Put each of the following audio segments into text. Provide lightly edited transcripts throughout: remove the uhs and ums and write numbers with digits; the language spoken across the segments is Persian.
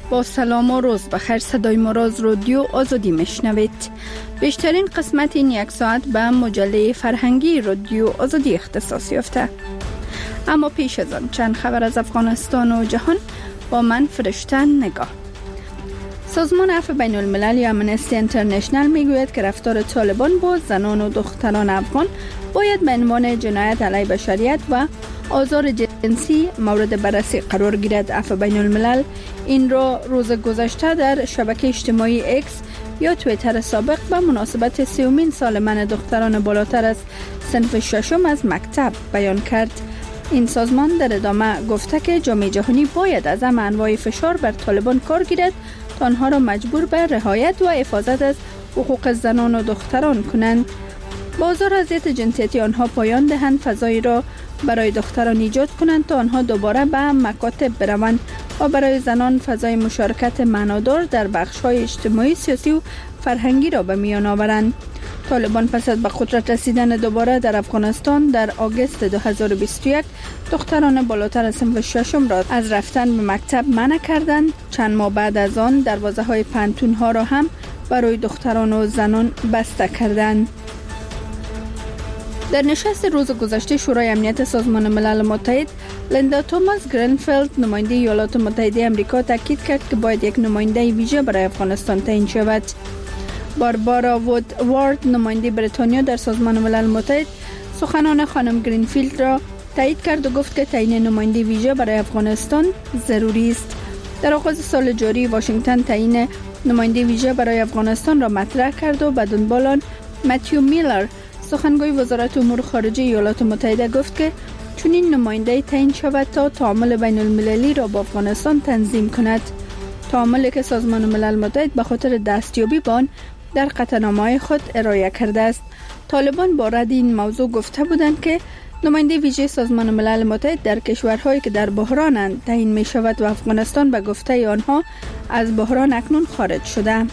با سلام و روز بخیر. صدای مراز رادیو آزادی میشنوید. بیشترین قسمت این یک ساعت به مجله فرهنگی رادیو آزادی اختصاص یافته. اما پیش از آن چند خبر از افغانستان و جهان با من فرشته نگاه. سازمان عفو بین الملل یا امنستی انترنشنل میگوید که رفتار طالبان با زنان و دختران افغان باید به عنوان جنایت علیه بشریت و آزار جنسی مورد بررسی قرار گیرد. عفو بین الملل این را روز گذشته در شبکه اجتماعی اکس یا توییتر سابق به مناسبت 30مین سالمند دختران بالاتر از صنف ششم از مکتب بیان کرد. این سازمان در ادامه گفته که جامعه جهانی باید از همه انواع فشار بر طالبان کار گیرد تا آنها را مجبور به رعایت و حفاظت از حقوق زنان و دختران کنند. بازار اذیت جنسیتی آنها پایان دهند، فضایی را برای دختران ایجاد کنند تا آنها دوباره به مکاتب بروند و برای زنان فضای مشارکت معنادار در بخش‌های اجتماعی، سیاسی و فرهنگی را به میان آورند. طالبان پس از به قدرت رسیدن دوباره در افغانستان در آگوست 2021 دختران بالاتر از صنف ششم را از رفتن به مکتب منع کردند. چند ماه بعد از آن دروازه‌های پانتون‌ها را هم برای دختران و زنان بسته کردند. در نشست روز گذشته شورای امنیت سازمان ملل متحد، لیندا توماس گرینفیلد نماینده ایالات متحده آمریکا تاکید کرد که باید یک نماینده ویژه برای افغانستان تعیین شود. باربارا وودوارد نماینده بریتانیا در سازمان ملل متحد سخنان خانم گرینفیلد را تایید کرد و گفت که تعیین نماینده ویژه برای افغانستان ضروری است. در آغاز سال جاری واشنگتن تعیین نماینده ویژه برای افغانستان را مطرح کرد و به دنبال آن متیو میلر سخنگوی وزارت امور خارجه ایالات متحده گفت که چون این نماینده تعیین شود تا تعامل بین المللی را با افغانستان تنظیم کند، تعاملی که سازمان ملل متحد به خاطر دستیابی به آن در قطعنامه‌های خود ارائه کرده است. طالبان با رد این موضوع گفته بودند که نماینده ویژه سازمان ملل متحد در کشورهایی که در بحرانند تعیین می شود و افغانستان به گفته آنها از بحران اکنون خارج شده.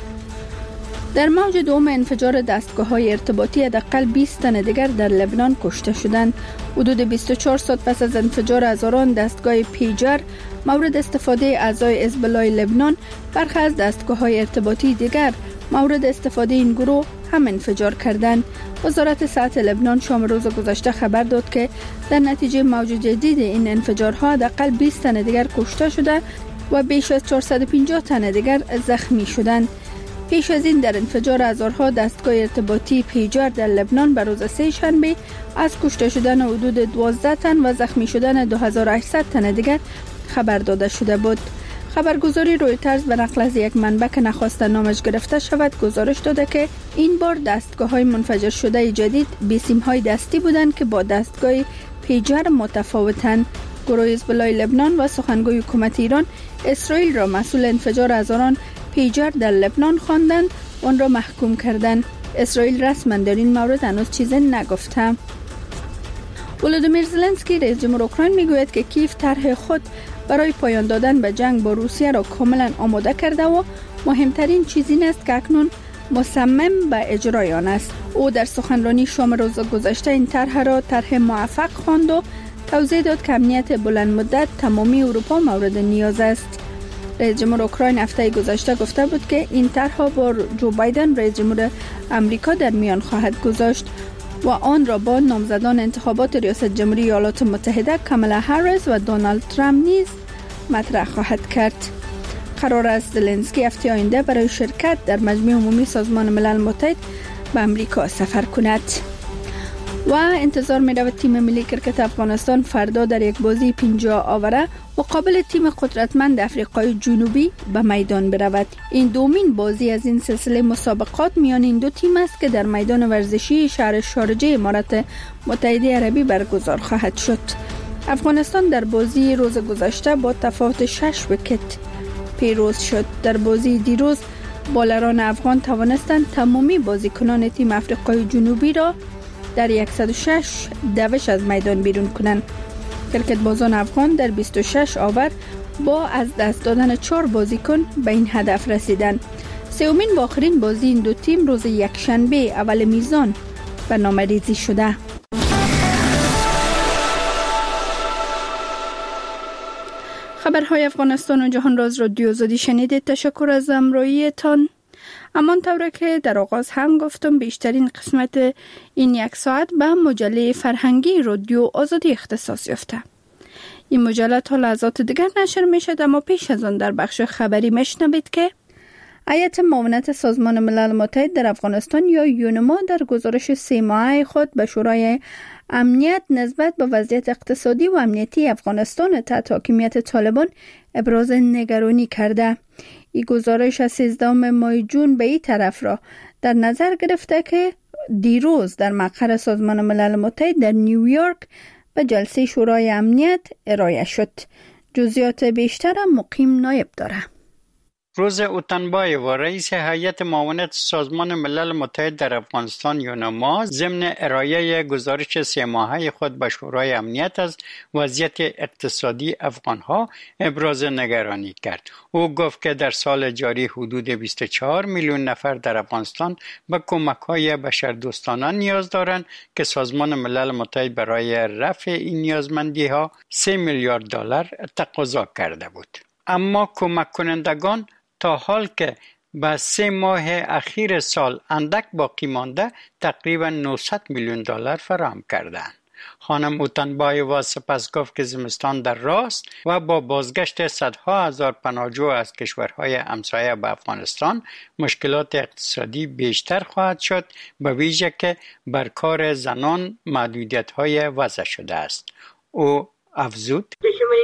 در موج دوم انفجار دستگاه‌های ارتباطی حداقل 20 تن دیگر در لبنان کشته شدند. حدود 24 ساعت پس از انفجار هزاران دستگاه پیجر مورد استفاده اعضای حزب الله لبنان، برخی از دستگاه‌های ارتباطی دیگر مورد استفاده این گروه هم انفجار کردند. وزارت صحت لبنان شام روز گذشته خبر داد که در نتیجه موج جدید این انفجارها حداقل 20 تن دیگر کشته شده و بیش از 450 تن دیگر زخمی شدند. پیش از این در انفجار هزارها دستگاه ارتباطی پیجر در لبنان به روز سه شنبه از کشته شدن حدود 12 تن و زخمی شدن 2800 تن دیگر خبر داده شده بود. خبرگزاری رویترز به نقل از یک منبع که نخواست نامش گرفته شود گزارش داده که این بار دستگاه‌های منفجر شده جدید بیسیم‌های دستی بودند که با دستگاه پیجر متفاوتند. گروه حزب الله لبنان و سخنگوی حکومت ایران اسرائیل را مسئول انفجار هزاران پیجر در لبنان خواندند و آن را محکوم کردند. اسرائیل رسما در این مورد هنوز چیزی نگفته. ولودیمیر زلنسکی رئیس جمهور اوکراین میگوید که کیف طرح خود برای پایان دادن به جنگ با روسیه را کاملا آماده کرده و مهمترین چیز این است که اکنون مصمم به اجرای آن است. او در سخنرانی شام روز گذشته این طرح را طرح موفق خواند و توضیح داد که امنیت بلند مدت تمامی اروپا مورد نیاز است. رئیس جمهور اوکراین هفته گذشته گفته بود که این طرح با جو بایدن رئیس جمهور آمریکا در میان خواهد گذاشت و آن را با نامزدان انتخابات ریاست جمهوری ایالات متحده کامالا هریس و دونالد ترامپ نیز مطرح خواهد کرد. قرار است زلنسکی هفته آینده برای شرکت در مجمع عمومی سازمان ملل متحد به آمریکا سفر کند. و انتظار می رود تیم ملی کرکت افغانستان فردا در یک بازی 50 آوره مقابل تیم قدرتمند افریقای جنوبی به میدان برود. این دومین بازی از این سلسله مسابقات میان این دو تیم است که در میدان ورزشی شهر شارجه امارات متحده عربی برگزار خواهد شد. افغانستان در بازی روز گذشته با تفاوت 6 ویکت پیروز شد. در بازی دیروز بالران افغان توانستند تمامی بازیکنان تیم افریقای جنوبی را در 106 دوش از میدان بیرون کنند. کرکت بازان افغان در 26 آور با از دست دادن 4 بازیکن به این هدف رسیدند. سومین و آخرین بازی این دو تیم روز یکشنبه اول میزان برنامه‌ریزی شده. خبرهای افغانستان و جهان راز رادیو آزادی شنیدید. تشکر از همراهیتان. همان طوره که در آغاز هم گفتم بیشترین قسمت این یک ساعت به مجله فرهنگی رادیو آزادی اختصاص یافته. این مجله تا لحظات دیگر نشر می شد، اما پیش از آن در بخش خبری میشنوید که هیئت معاونت سازمان ملل متحد در افغانستان یا یونما در گزارش 3 ماهه خود به شورای امنیت نسبت به وضعیت اقتصادی و امنیتی افغانستان تحت حاکمیت طالبان ابراز نگرانی کرده. این گزارش از 13 ماه جون به این طرف را در نظر گرفته که دیروز در مقر سازمان ملل متحد در نیویورک به جلسه شورای امنیت ارائه شد. جزئیات بیشتر مقیم نایب داره. روز اوتنبایو، رئیس هیئت معاونت سازمان ملل متحد در افغانستان یونما، ضمن ارائه گزارش 3 ماهه خود به شورای امنیت از وضعیت اقتصادی افغانها ابراز نگرانی کرد. او گفت که در سال جاری حدود 24 میلیون نفر در افغانستان به کمک‌های بشردوستانه نیاز دارند که سازمان ملل متحد برای رفع این نیازمندی‌ها 3 میلیارد دلار تقاضا کرده بود. اما کمک کنندگان تا حال که به 3 ماه اخیر سال اندک باقی مانده تقریبا 900 میلیون دلار فراهم کردند. خانم اوتنبایو سپس گفت که زمستان در راست و با بازگشت صدها هزار پناهجو از کشورهای همسایه به افغانستان مشکلات اقتصادی بیشتر خواهد شد، به ویژه که بر کار زنان محدودیت‌های وضع شده است. او افزود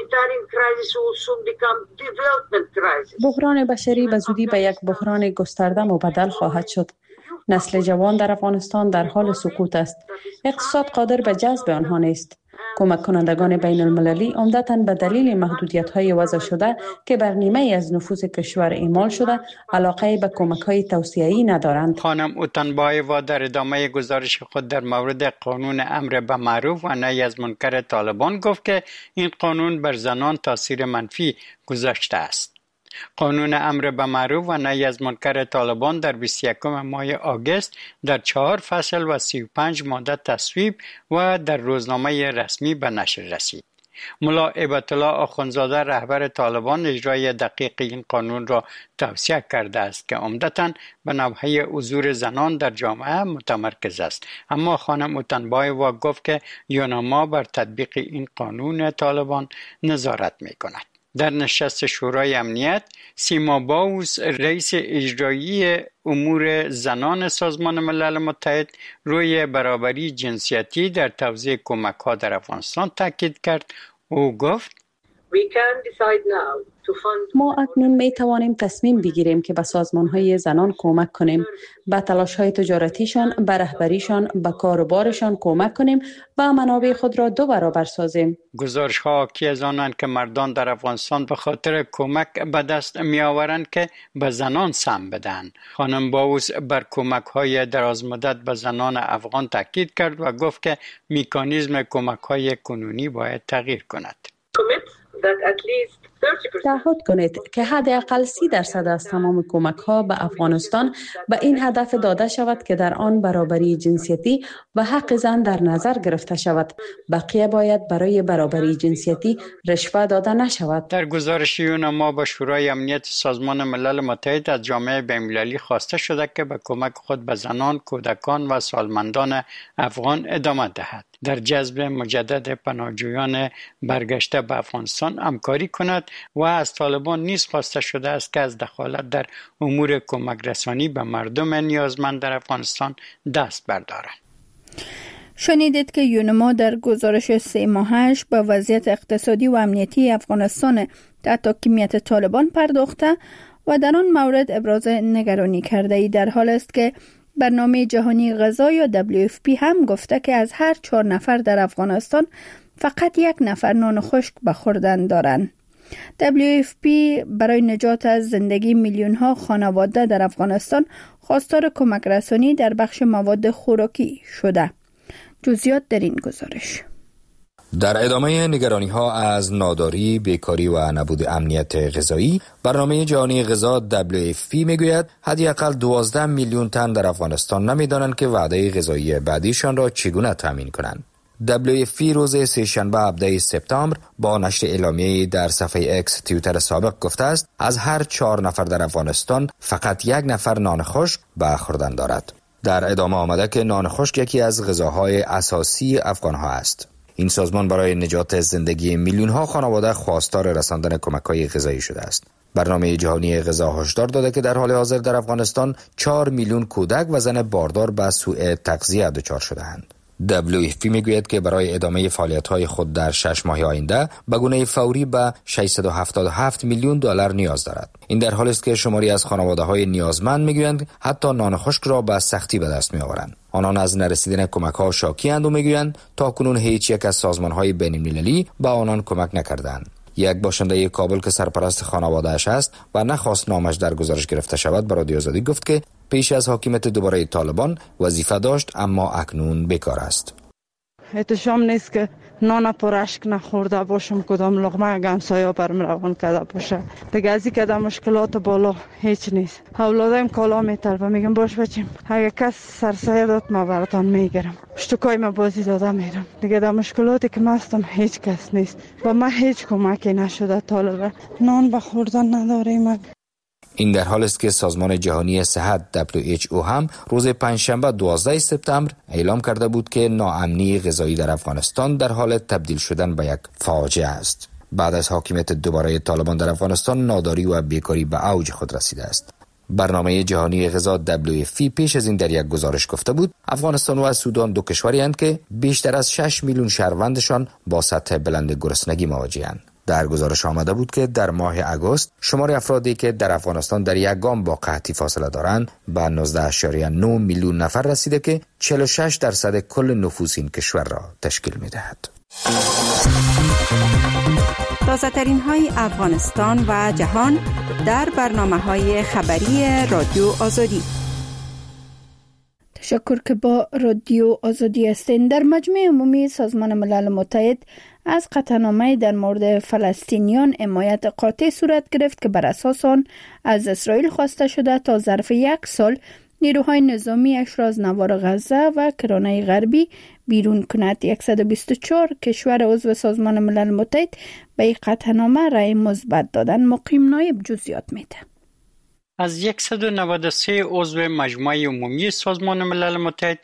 بحران بشری به زودی به یک بحران گسترده مبدل خواهد شد. نسل جوان در افغانستان در حال سقوط است. اقتصاد قادر به جذب آنها نیست. کمک کنندگان بین المللی عمدتاً به دلیل محدودیت‌های وضع شده که بر نیمه از نفوس کشور اعمال شده علاقه به کمک‌های توسعه‌ای ندارند. خانم اوتنبایو در ادامه گزارش خود در مورد قانون امر به معروف و نهی از منکر طالبان گفت که این قانون بر زنان تاثیر منفی گذاشته است. قانون امر به معروف و نهی از منکر طالبان در 21 ماه آگوست در 4 فصل و 35 ماده تصویب و در روزنامه رسمی به نشر رسید. ملا هیبت الله آخوندزاده رهبر طالبان اجرای دقیق این قانون را توصیه کرده است که عمدتاً به نوحه حضور زنان در جامعه متمرکز است. اما خانم اوتنبایو گفت که یونما بر تطبیق این قانون طالبان نظارت می‌کند. در نشست شورای امنیت، سیما باوس رئیس اجرایی امور زنان سازمان ملل متحد روی برابری جنسیتی در توزیع کمک‌ها در افغانستان تاکید کرد. او گفت ما اکنون می توانیم تصمیم بگیریم که به سازمان‌های زنان کمک کنیم، به تلاش‌های تجارتیشان، به رهبریشان، به کاروبارشان کمک کنیم و منابع خود را 2 برابر سازیم. گزارش‌ها حاکی از آنند که مردان در افغانستان به خاطر کمک به دست می‌آورند که به زنان سهم بدهند. خانم باوس بر کمک‌های درازمدت به زنان افغان تاکید کرد و گفت که مکانیزم کمک‌های کنونی باید تغییر کند. تعهد کنید که حداقل 30% از تمام کمک‌ها به افغانستان به این هدف داده شود که در آن برابری جنسیتی و حق زن در نظر گرفته شود. بقیه باید برای برابری جنسیتی رشوه داده نشود. در گزارش یونما به شورای امنیت سازمان ملل متحد از جامعه بین‌المللی خواسته شده که به کمک خود به زنان، کودکان و سالمندان افغان ادامه دهد. در جذب مجدد پناهجویان برگشته به افغانستان همکاری کند و از طالبان نیز خواسته شده است که از دخالت در امور کمک رسانی به مردم نیازمند در افغانستان دست بردارند. شنیدید که یونما در گزارش 3 ماهش به وضعیت اقتصادی و امنیتی افغانستان تحت حاکمیت طالبان پرداخته و در آن مورد ابراز نگرانی کرده ای، در حال است که برنامه جهانی غذا یا WFP هم گفته که از هر 4 نفر در افغانستان فقط 1 نفر نان خشک به خوردن دارند. WFP برای نجات از زندگی میلیون ها خانواده در افغانستان خواستار کمک رسانی در بخش مواد خوراکی شده. جزئیات در این گزارش. در ادامه نگرانی‌ها از ناداری، بیکاری و نبود امنیت غذایی، برنامه جهانی غذا WFP میگوید حداقل 12 میلیون تن در افغانستان نمی‌دانند که وعده غذایی بعدیشان را چگونه تامین کنند. WFP روز سه‌شنبه 17 سپتامبر با نشر اعلامیه‌ای در صفحه اکس توییتر سابق گفته است از هر 4 نفر در افغانستان فقط 1 نفر نان خشک به خوردن دارد. در ادامه آمده که نان خشک یکی از غذاهای اساسی افغان‌ها است. این سازمان برای نجات زندگی میلیون‌ها خانواده خواستار رساندن کمک‌های غذایی شده است. برنامه جهانی غذا هشدار داده که در حال حاضر در افغانستان 4 میلیون کودک و زن باردار به سوء تغذیه دچار شده‌اند. WFP میگوید که برای ادامه فعالیت‌های خود در 6 ماه آینده به گونه فوری به 677 میلیون دلار نیاز دارد. این در حالی است که شماری از خانواده‌های نیازمند میگویند حتی نان خشک را به سختی به دست میآورند. آنان از نرسیدن کمک‌ها شاکی‌اند و میگویند تاکنون هیچ یک از سازمان‌های بین‌المللی به آنان کمک نکردند. یک باشنده کابل که سرپرست خانواده‌اش است و نخواست نامش در گزارش گرفته شود به رادیو آزادی گفت که پیش از حاکمیت دوباره طالبان وظیفه داشت اما اکنون بیکار است. احتشام نیست که نان پرشک نخورده باشم، کدام لقمه گمسایا برم روان کرده باشه. دیگه ازی که در مشکلات بالا هیچ نیست. اولادایم کالا میطلبه، میگم باش بچیم اگه کس سرسایه داد ما براتان میگیرم، شتوکای ما بازی داده میرم. دیگه در مشکلاتی که مستم هیچ کس نیست و ما هیچ کمکی نشده. طالبه نان به خوردن نداریم. این در حال است که سازمان جهانی صحت WHO هم روز پنجشنبه 12 سپتامبر اعلام کرده بود که ناامنی غذایی در افغانستان در حال تبدیل شدن به یک فاجعه است. بعد از حاکمیت دوباره طالبان در افغانستان ناداری و بیکاری به اوج خود رسیده است. برنامه جهانی غذا WFP پیش از این در یک گزارش گفته بود افغانستان و سودان دو کشوری هستند که بیشتر از 6 میلیون شهروندشان با سطح بلند گرسنگی مواجه‌اند. در گزارش آمده بود که در ماه اگست شمار افرادی که در افغانستان در یک گام با قحطی فاصله دارند به 19.9 میلیون نفر رسیده که 46% کل نفوس این کشور را تشکیل می‌دهد. تازه‌ترین های افغانستان و جهان در برنامه‌های خبری رادیو آزادی. تشکر که با رادیو آزادی هستین. در مجمع عمومی سازمان ملل متحد از قطعنامه در مورد فلسطینیان حمایت قاطع صورت گرفت که بر اساس آن از اسرائیل خواسته شده تا ظرف 1 سال نیروهای نظامیش را از نوار غزه و کرانه غربی بیرون کند. 124 کشور عضو سازمان ملل متحد به این قطعنامه رأی مثبت دادن. مقیم نایب جزئیات میده. از 193 عضو مجمع عمومی سازمان ملل متحد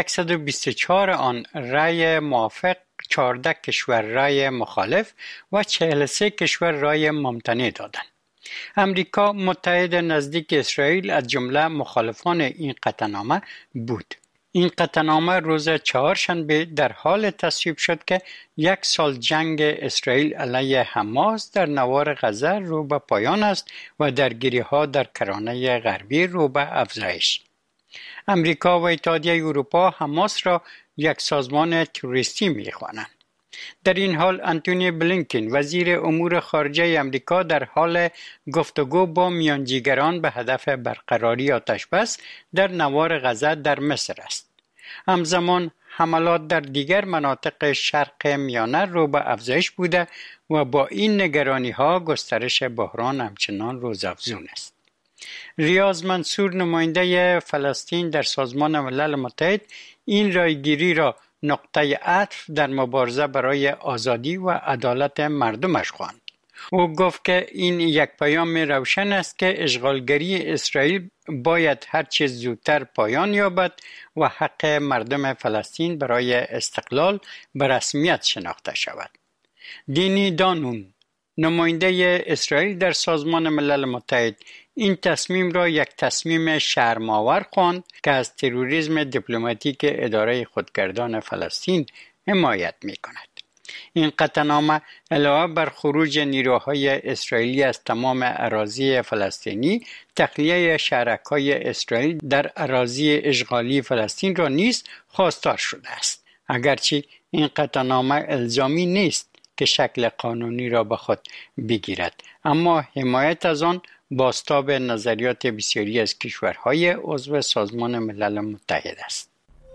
124 آن رأی موافق، 14 کشور رأی مخالف و 43 کشور رأی ممتنع دادند. امریکا متحد نزدیک اسرائیل از جمله مخالفان این قطعنامه بود. این قطعنامه روز چهارشنبه در حال تصویب شد که 1 سال جنگ اسرائیل علیه حماس در نوار غزه رو به پایان است و درگیری‌ها در کرانه غربی رو به افزایش. امریکا و اتحادیه اروپا حماس را یک سازمان تروریستی می‌خوانند. در این حال انتونی بلینکن وزیر امور خارجه امریکا در حال گفتگو با میانجیگران به هدف برقراری آتشبس در نوار غزه در مصر است. همزمان حملات در دیگر مناطق شرق میانه رو به افزایش بوده و با این نگرانی‌ها گسترش بحران همچنان روزافزون است. ریاض منصور نماینده فلسطین در سازمان ملل متحد این رایگیری را نقطه عطف در مبارزه برای آزادی و عدالت مردمش خواند. او گفت که این یک پیام روشن است که اشغالگری اسرائیل باید هر چه زودتر پایان یابد و حق مردم فلسطین برای استقلال به رسمیت شناخته شود. دینی دانون نماینده اسرائیل در سازمان ملل متحد این تصمیم را یک تصمیم شرم‌آور خواند که از تروریسم دیپلماتیک اداره خودگردان فلسطین حمایت می‌کند. این قطعنامه علاوه بر خروج نیروهای اسرائیلی از تمام اراضی فلسطینی، تخلیه شهرک‌های اسرائیل در اراضی اشغالی فلسطین را نیز خواستار شده است. اگرچه این قطعنامه الزامی نیست که شکل قانونی را به خود بگیرد، اما حمایت از آن بازتاب نظریات بسیاری از کشورهای عضو سازمان ملل متحد است.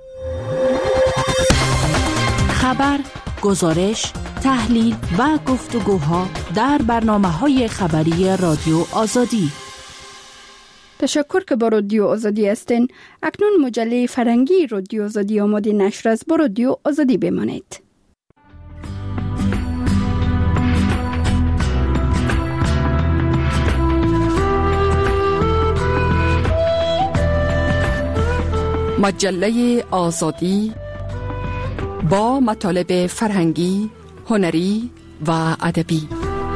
خبر، گزارش، تحلیل و گفتگوها در برنامه‌های خبری رادیو آزادی. تشکر که با رادیو آزادی هستین. اکنون مجله فرهنگی رادیو آزادی آماده نشر است. با رادیو آزادی بمانید. مجله آزادی با مطالب فرهنگی، هنری و ادبی.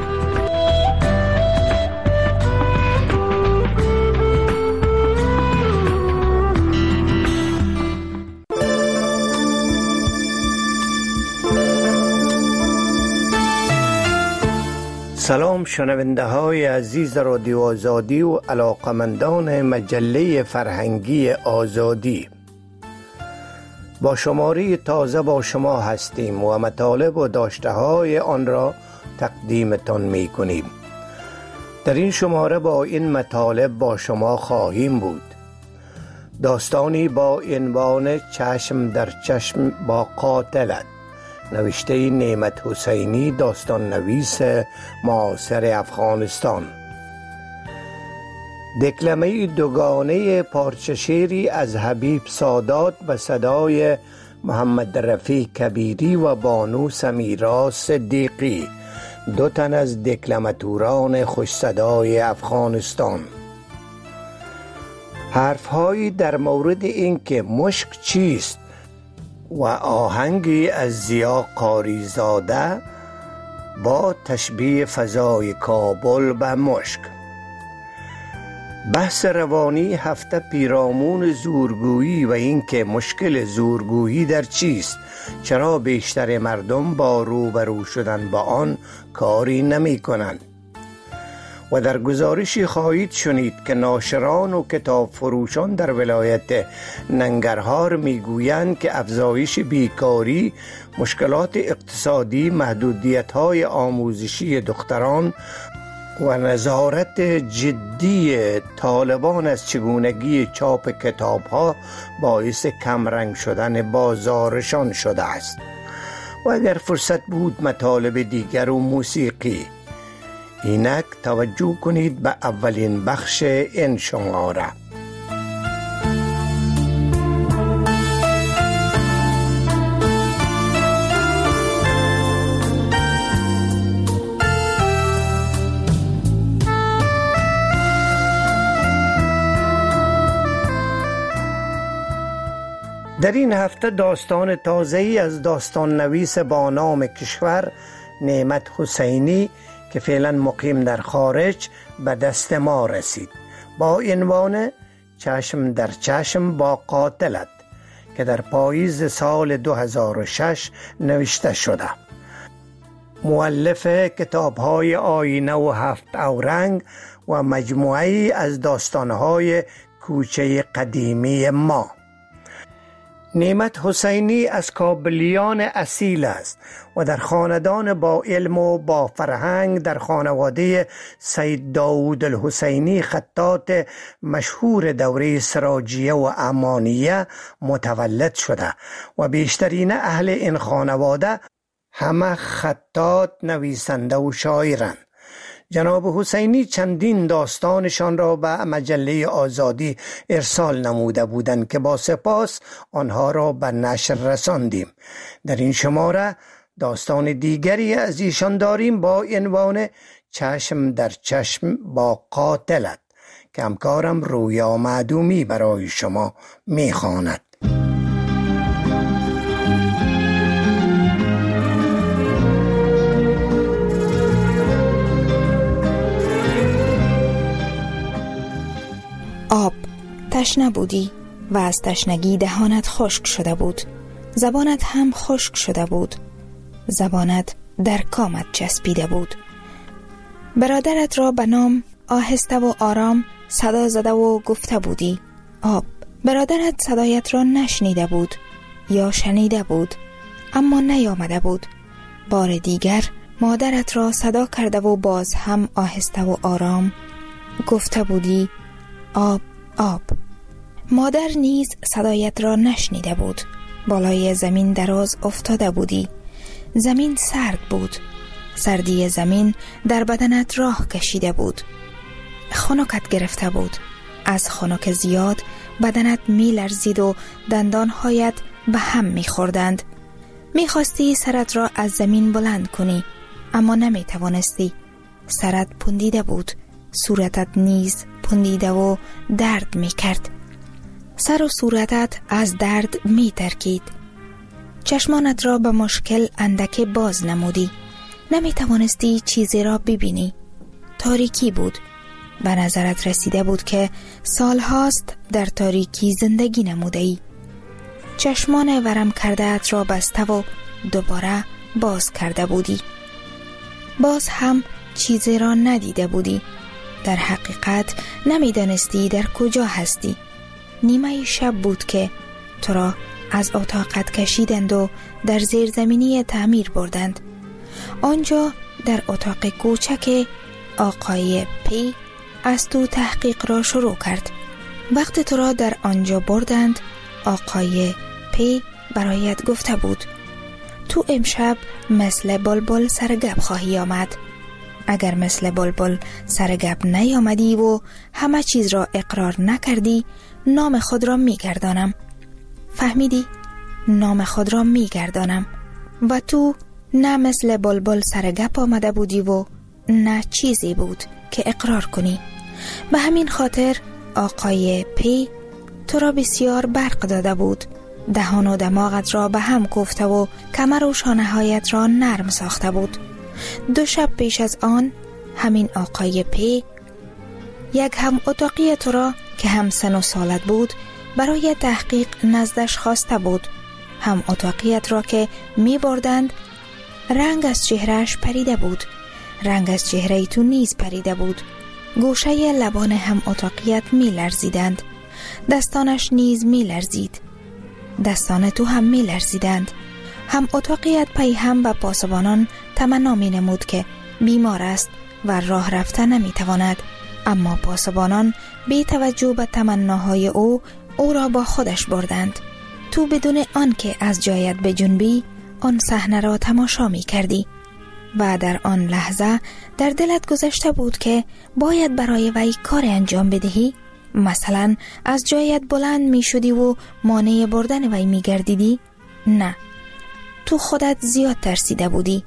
سلام شنونده های عزیز رادیو آزادی و علاقمندان مجله فرهنگی آزادی. با شماره تازه با شما هستیم و مطالب و داشته های آن را تقدیمتان می کنیم. در این شماره با این مطالب با شما خواهیم بود. داستانی با عنوان چشم در چشم با قاتلت، نوشته نعمت حسینی، داستان نویس معاصر افغانستان. دکلمه دوگانه پارچه شعری از حبیب سادات به صدای محمد رفیع کبیری و بانو سمیرا صدیقی، دو تن از دکلماتوران خوش صدای افغانستان. حرفهایی در مورد اینکه مشک چیست و آهنگی از ضیا قاریزاده با تشبیه فضای کابل به مشک. بحث روانی هفته پیرامون زورگویی و اینکه مشکل زورگویی در چیست، چرا بیشتر مردم با روبرو شدن با آن کاری نمی کنند. و در گزارشی خواهید شنید که ناشران و کتاب فروشان در ولایت ننگرهار میگویند که افزایش بیکاری، مشکلات اقتصادی، محدودیت‌های آموزشی دختران و نظارت جدی طالبان از چگونگی چاپ کتاب‌ها باعث کمرنگ شدن بازارشان شده است. و اگر فرصت بود مطالب دیگر و موسیقی. اینک توجه کنید به اولین بخش این شماره. در این هفته داستان تازه‌ای از داستان نویس با نام کشور نعمت حسینی که فعلا مقیم در خارج به دست ما رسید با عنوان چشم در چشم با قاتلت که در پاییز سال 2006 نوشته شده. مؤلف کتاب‌های آینه و هفت اورنگ و مجموعه‌ای از داستان‌های کوچه قدیمی ما. نعمت حسینی از کابلیان اصیل است و در خاندان با علم و با فرهنگ در خانواده سید داود الحسینی خطاط مشهور دوره سراجیه و امانیه متولد شده و بیشترین اهل این خانواده همه خطاط، نویسنده و شاعرند. جناب حسینی چندین داستانشان را به مجله آزادی ارسال نموده بودند که با سپاس آنها را به نشر رساندیم. در این شماره داستان دیگری از ایشان داریم با عنوان چشم در چشم با قاتلت که همکارم رویا معدومی برای شما میخواند. آب، تشنه بودی و از تشنگی دهانت خشک شده بود، زبانت هم خشک شده بود، زبانت در کامت چسبیده بود. برادرت را به نام آهسته و آرام صدا زده و گفته بودی آب. برادرت صدایت را نشنیده بود یا شنیده بود اما نیامده بود. بار دیگر مادرت را صدا کرده و باز هم آهسته و آرام گفته بودی آب آب. مادر نیز صدایت را نشنیده بود. بالای زمین دراز افتاده بودی. زمین سرد بود. سردی زمین در بدنت راه کشیده بود. خنکت گرفته بود. از خنک زیاد بدنت می لرزید و دندانهایت به هم می خوردند. می خواستی سرت را از زمین بلند کنی اما نمی توانستی. سرت پوندیده بود، صورتت نیز پوندیده و درد می کرد. سر و صورتت از درد می ترکید. چشمانت را به مشکل اندک باز نمودی. نمی توانستی چیزی را ببینی. تاریکی بود. به نظرت رسیده بود که سالهاست در تاریکی زندگی نموده‌ای. چشمان ورم کرده ات را بسته و دوباره باز کرده بودی. باز هم چیزی را ندیده بودی. در حقیقت نمیدانستی در کجا هستی. نیمه شب بود که تو را از اتاقت کشیدند و در زیرزمینی تعمیر بردند. آنجا در اتاق کوچک آقای پی از تو تحقیق را شروع کرد. وقت تو را در آنجا بردند آقای پی برایت گفته بود تو امشب مثل بلبل سرگپ خواهی آمد. اگر مثل بلبل سرگپ نیامدی و همه چیز را اقرار نکردی نام خود را میگردانم. فهمیدی؟ نام خود را میگردانم. و تو نه مثل بلبل سرگپ آمده بودی و نه چیزی بود که اقرار کنی. به همین خاطر آقای پی تو را بسیار برق داده بود. دهان و دماغت را به هم کوفته و کمر و شانه‌هایت را نرم ساخته بود. 2 شب پیش از آن همین آقای پی یک هم اتاقی تو را که هم سن و سالت بود برای تحقیق نزدش خواسته بود. هم اتاقیت را که می بردند رنگ از چهرهش پریده بود. رنگ از چهره تو نیز پریده بود. گوشه لبان هم اتاقیت می لرزیدند. دستانش نیز می لرزید. دستان تو هم می لرزیدند. هم اتاقیت پی هم به پاسبانان تمنا می نمود که بیمار است و راه رفته نمی تواند. اما پاسبانان بی توجه به تمناهای او را با خودش بردند. تو بدون آن که از جایت بجنبی آن صحنه را تماشا می کردی و در آن لحظه در دلت گذشته بود که باید برای وی کار انجام بدهی. مثلا از جایت بلند می شدی و مانع بردن وی می گردیدی؟ نه، تو خودت زیاد ترسیده بودی.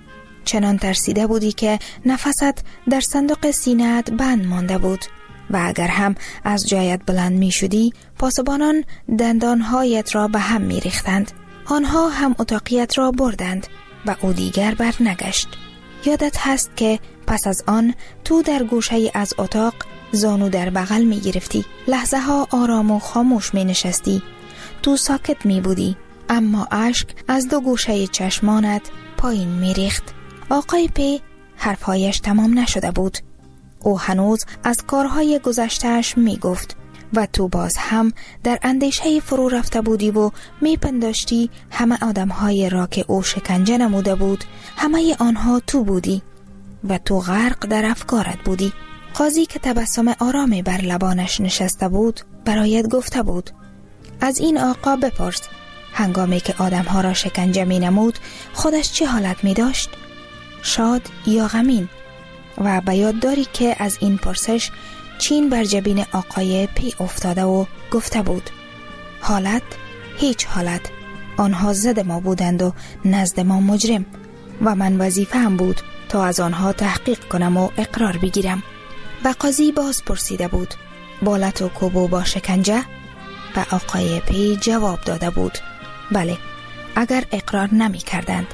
چنان ترسیده بودی که نفست در صندوق سینه‌ات بند مانده بود و اگر هم از جایت بلند می شدی پاسبانان دندانهایت را به هم می ریختند. آنها هم اتاقیت را بردند و او دیگر بر نگشت. یادت هست که پس از آن تو در گوشه از اتاق زانو در بغل می گرفتی. لحظه ها آرام و خاموش می نشستی. تو ساکت می بودی اما اشک از 2 گوشه چشمانت پایین می ریخت. آقای پی حرفهایش تمام نشده بود. او هنوز از کارهای گذشتهش می گفت و تو باز هم در اندیشه فرو رفته بودی و می پنداشتی همه آدمهای را که او شکنجه نموده بود همه آنها تو بودی و تو غرق در افکارت بودی. قاضی که تبسم آرامی بر لبانش نشسته بود برایت گفته بود از این آقا بپرس هنگامی که آدمها را شکنجه می نمود خودش چه حالت می داشت؟ شاد یا غمین؟ و به یاد داری که از این پرسش چین بر جبین آقای پی افتاده و گفته بود حالت؟ هیچ حالت. آنها زد ما بودند و نزد ما مجرم و من وظیفه هم بود تا از آنها تحقیق کنم و اقرار بگیرم. و قاضی باز پرسیده بود بالت و کوبو با شکنجه؟ و آقای پی جواب داده بود بله اگر اقرار نمی کردند.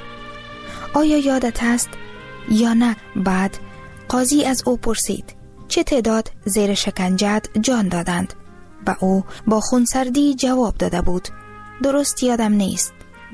آیا یادت هست یا نه؟ بعد قاضی از او پرسید چه تعداد زیر شکنجت جان دادند؟ و او با خونسردی جواب داده بود درست یادم نیست،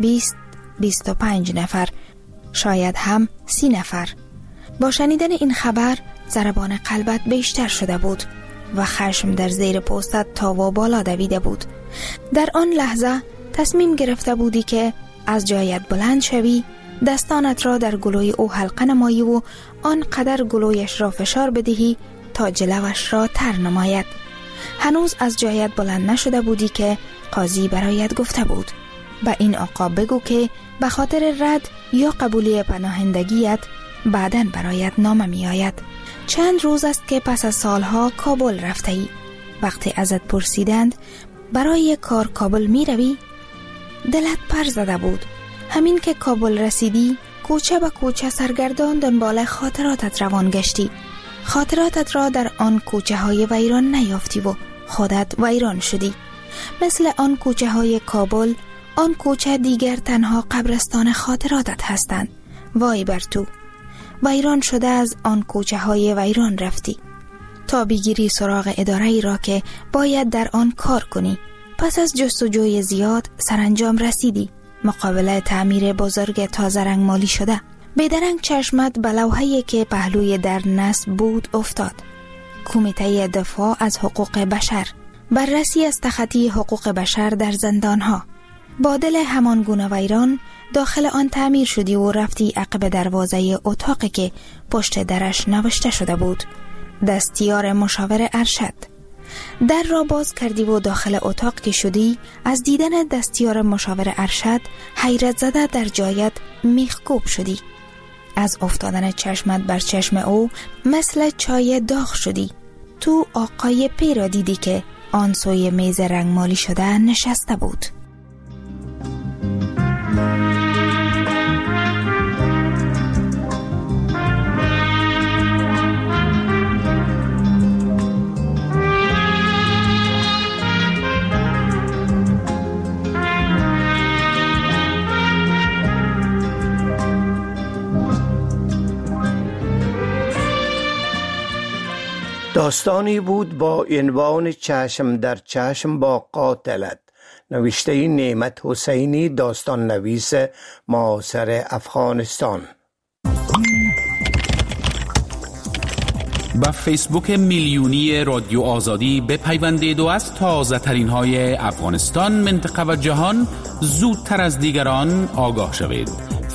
20-25 نفر، شاید هم 30 نفر. با شنیدن این خبر ضربان قلبت بیشتر شده بود و خشم در زیر پوستت تا و بالا دویده بود. در آن لحظه تصمیم گرفته بودی که از جایت بلند شوی، دستانت را در گلوی او حلقه نمایی و آنقدر گلویش را فشار بدهی تا جلوش را تر نماید. هنوز از جایت بلند نشده بودی که قاضی برایت گفته بود به این آقا بگو که به خاطر رد یا قبولی پناهندگیت بعداً برایت نامه می آید. چند روز است که پس از سالها کابل رفته ای. وقتی ازت پرسیدند برای کار کابل می روی؟ دلت پر زده بود. همین که کابل رسیدی کوچه به کوچه سرگردان دنبال خاطراتت روان گشتی. خاطراتت را در آن کوچه های ویران نیافتی و خودت ویران شدی. مثل آن کوچه های کابل، آن کوچه دیگر تنها قبرستان خاطراتت هستند. وای بر تو، ویران شده از آن کوچه های ویران رفتی تا بگیری سراغ اداره ای را که باید در آن کار کنی. پس از جستجوی زیاد سرانجام رسیدی. مقابل تعمیر بزرگ تازه رنگ مالی شده. بیدرنگ چشمت به لوحه‌ای که پهلوی در نصب بود افتاد. کمیته دفاع از حقوق بشر، بررسی از تخطی حقوق بشر در زندانها. با دل همان گونه ویران داخل آن تعمیر شدی و رفتی عقب دروازه اتاقی که پشت درش نوشته شده بود دستیار مشاور ارشد. در را باز کردی و داخل اتاق که شدی از دیدن دستیار مشاور ارشد حیرت زده در جایت میخکوب شدی. از افتادن چشمت بر چشم او مثل چای داغ شدی. تو آقای پی را دیدی که آن سوی میز رنگمالی شده نشسته بود. داستانی بود با عنوان چشم در چشم با قاتلت، نوشته نعمت حسینی، داستان نویس معاصر افغانستان. با فیسبوک میلیونی رادیو آزادی بپیوندید و از تازه ترین های افغانستان، منطقه و جهان زودتر از دیگران آگاه شوید.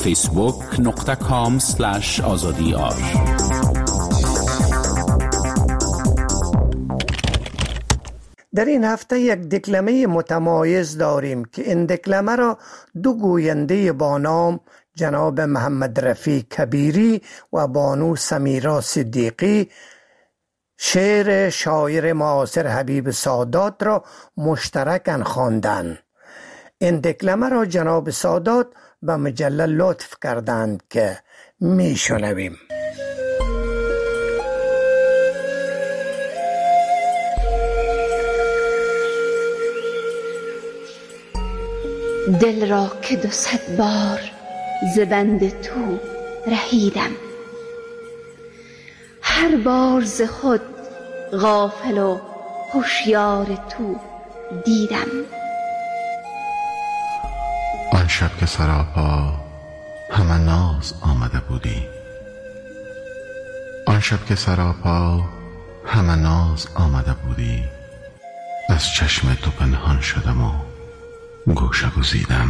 facebook.com/azadiar. در این هفته یک دکلمه متمایز داریم که این دکلمه را دو گوینده با نام جناب محمد رفیع کبیری و بانو سمیرا صدیقی شعر شاعر معاصر حبیب سادات را مشترکاً خواندند. این دکلمه را جناب سادات به مجله لطف کردند که میشنویم. دل را که 200 بار ز بند تو رهیدم، هر بار ز خود غافل و هوشیار تو دیدم. آن شب که سراپا همه ناز آمده بودی، آن شب که سراپا همه ناز آمده بودی، از چشم تو پنهان شدم و گوشه گزیدم.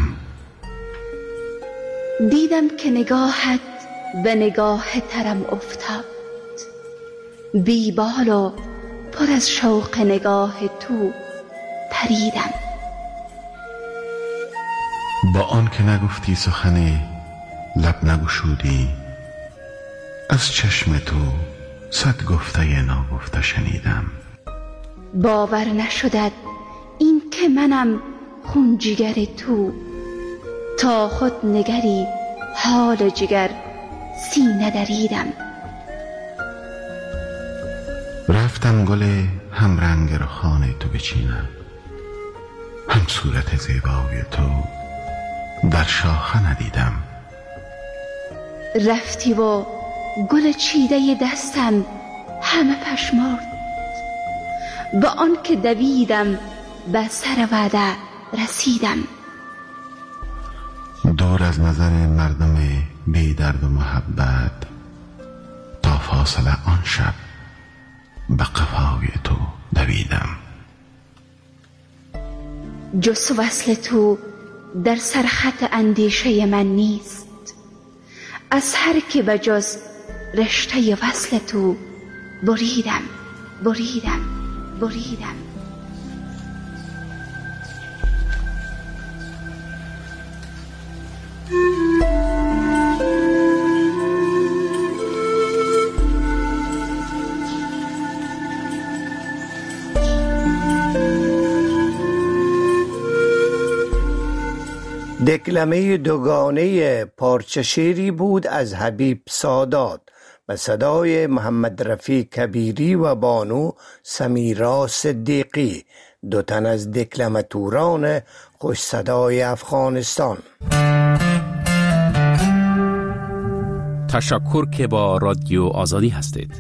دیدم که نگاهت به نگاه ترم افتاد، بی بال و پر از شوق نگاه تو پریدم. با آن که نگفتی سخنی لب نگشودی، از چشم تو 100 گفته ناگفته شنیدم. باور نشدد این که منم خون جگر تو، تا خود نگری حال جگر سینه دریدم. رفتم گل هم رنگ رخان تو بچینم، هم صورت زیبای تو در شاخه ندیدم. رفتی و گل چیده دستم همه پشمرد، با آن که دویدم به سر وعده رسیدم. دور از نظر مردم بی درد و محبت، تا فاصله آن شب به قفای تو دویدم. جز وصل تو در سرخط اندیشه من نیست، از هر که بجز رشته وصل تو بریدم بریدم بریدم. دکلمه دوگانه پارچه شعری بود از حبیب سادات و صدای محمد رفیع کبیری و بانو سمیرا صدیقی، دو تن از دکلماتوران خوش صدای افغانستان. تشکر که با رادیو آزادی هستید.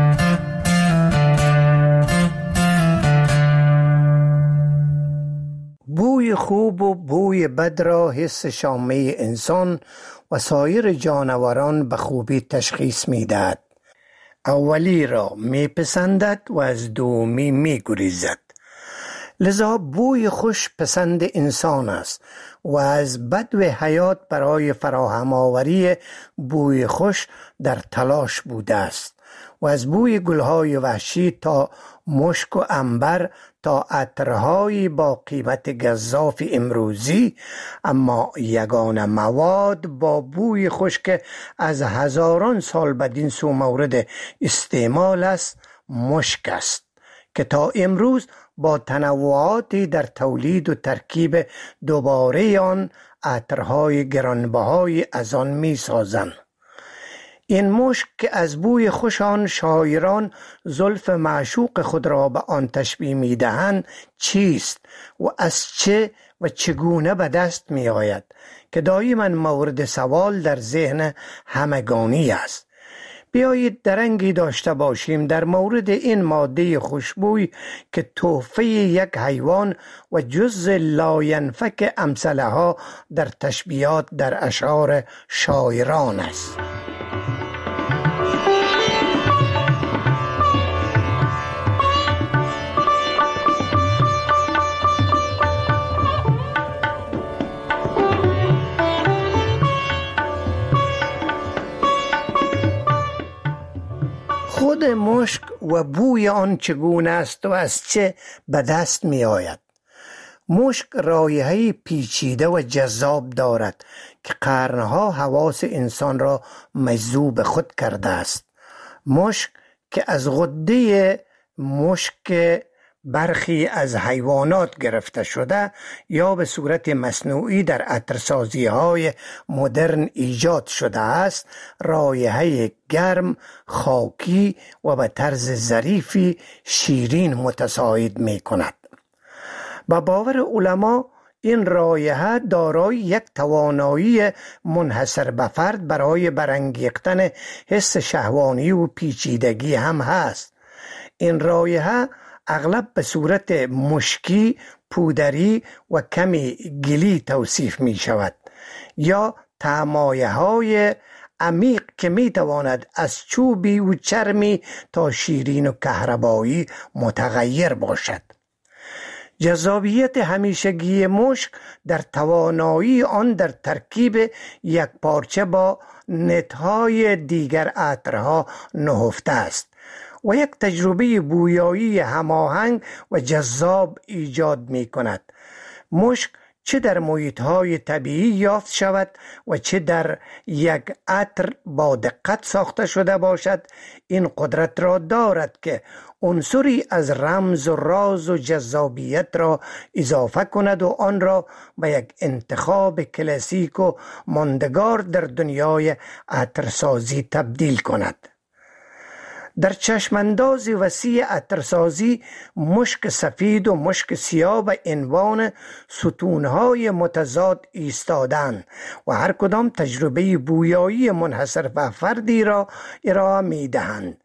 بوی خوب و بوی بد را حس شامه انسان و سایر جانوران به خوبی تشخیص می دهد. اولی را می پسندد و از دومی می گریزد. لذا بوی خوش پسند انسان است و از بدو حیات برای فراهم آوری بوی خوش در تلاش بوده است و از بوی گلهای وحشی تا مشک و عنبر تا عطرهای با قیمت گزاف امروزی، اما یگانه مواد با بوی خوش که از هزاران سال بدین سو مورد استعمال است مشک است که تا امروز با تنوعاتی در تولید و ترکیب دوباره آن عطرهای گرانبهای از آن می سازند. این مشک که از بوی خوش آن شاعران زلف معشوق خود را به آن تشبیه می دهند چیست و از چه و چگونه به دست می آید که دایما مورد سوال در ذهن همگانی است. بیایید درنگی داشته باشیم در مورد این ماده خوشبوی که تحفه یک حیوان و جز لاینفک امثله ها در تشبیهات در اشعار شاعران است. خود مشک و بوی آن چگونه است و از چه به دست می آید؟ مشک رایحه‌ای پیچیده و جذاب دارد که قرنها حواس انسان را مجذوب خود کرده است. مشک که از غده مشک برخی از حیوانات گرفته شده یا به صورت مصنوعی در عطرسازی‌های مدرن ایجاد شده است، رایحه گرم، خاکی و به طرز ظریفی شیرین متساعد می کند. با باور علما این رایحه دارای یک توانایی منحصر به فرد برای برانگیختن حس شهوانی و پیچیدگی هم هست. این رایحه اغلب به صورت مشکی، پودری و کمی گلی توصیف می شود یا طعمایه های عمیق که می تواند از چوبی و چرمی تا شیرین و کهربایی متغیر باشد. جذابیت همیشگی مشک در توانایی آن در ترکیب یک پارچه با نتهای دیگر عطرها نهفته است و یک تجربه بویایی هماهنگ و جذاب ایجاد می کند. مشک چه در محیط‌های طبیعی یافت شود و چه در یک عطر با دقت ساخته شده باشد، این قدرت را دارد که عنصری از رمز و راز و جذابیت را اضافه کند و آن را به یک انتخاب کلاسیک و ماندگار در دنیای عطرسازی تبدیل کند. در چشمانداز وسیع عطرسازی مشک سفید و مشک سیاه به عنوان ستونهای متضاد ایستادند و هر کدام تجربه بویایی منحصر به فردی را ارائه می دهند.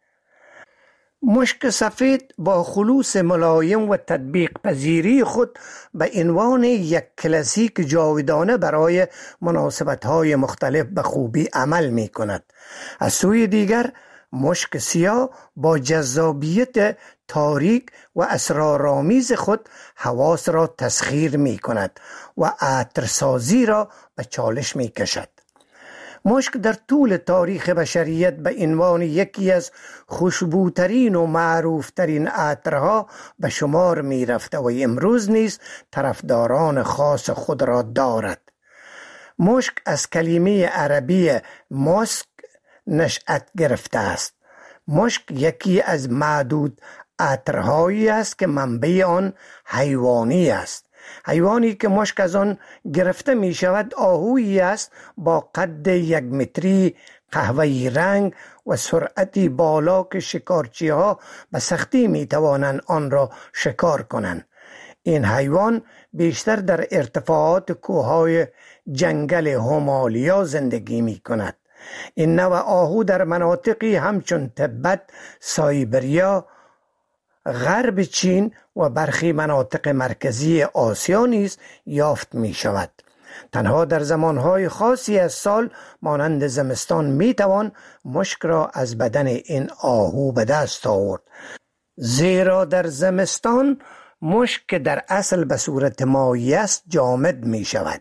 مشک سفید با خلوص ملایم و تطبیق پذیری خود به عنوان یک کلاسیک جاودانه برای مناسبت‌های مختلف به خوبی عمل می کند. از سوی دیگر مشک سیاه با جذابیت تاریک و اسرارآمیز خود حواس را تسخیر می کند و عطرسازی را به چالش می کشد. مشک در طول تاریخ بشریت به عنوان یکی از خوشبوترین و معروفترین عطرها به شمار می رفته و امروز نیز طرفداران خاص خود را دارد. مشک از کلمه عربی مسک نشأت گرفته است. مشک یکی از معدود عطرهایی است که منبع آن حیوانی است. حیوانی که مشک از آن گرفته می شود آهویی است با قد 1 متری، قهوه‌ای رنگ و سرعتی بالا که شکارچی ها به سختی می توانند آن را شکار کنند. این حیوان بیشتر در ارتفاعات کوههای جنگل هیمالیا زندگی می کند. این نوع آهو در مناطقی همچون تبت، سایبریا، غرب چین و برخی مناطق مرکزی آسیا نیز یافت می شود. تنها در زمانهای خاصی از سال مانند زمستان می توان مشک را از بدن این آهو به دست آورد، زیرا در زمستان مشک که در اصل به صورت مایی است جامد می شود.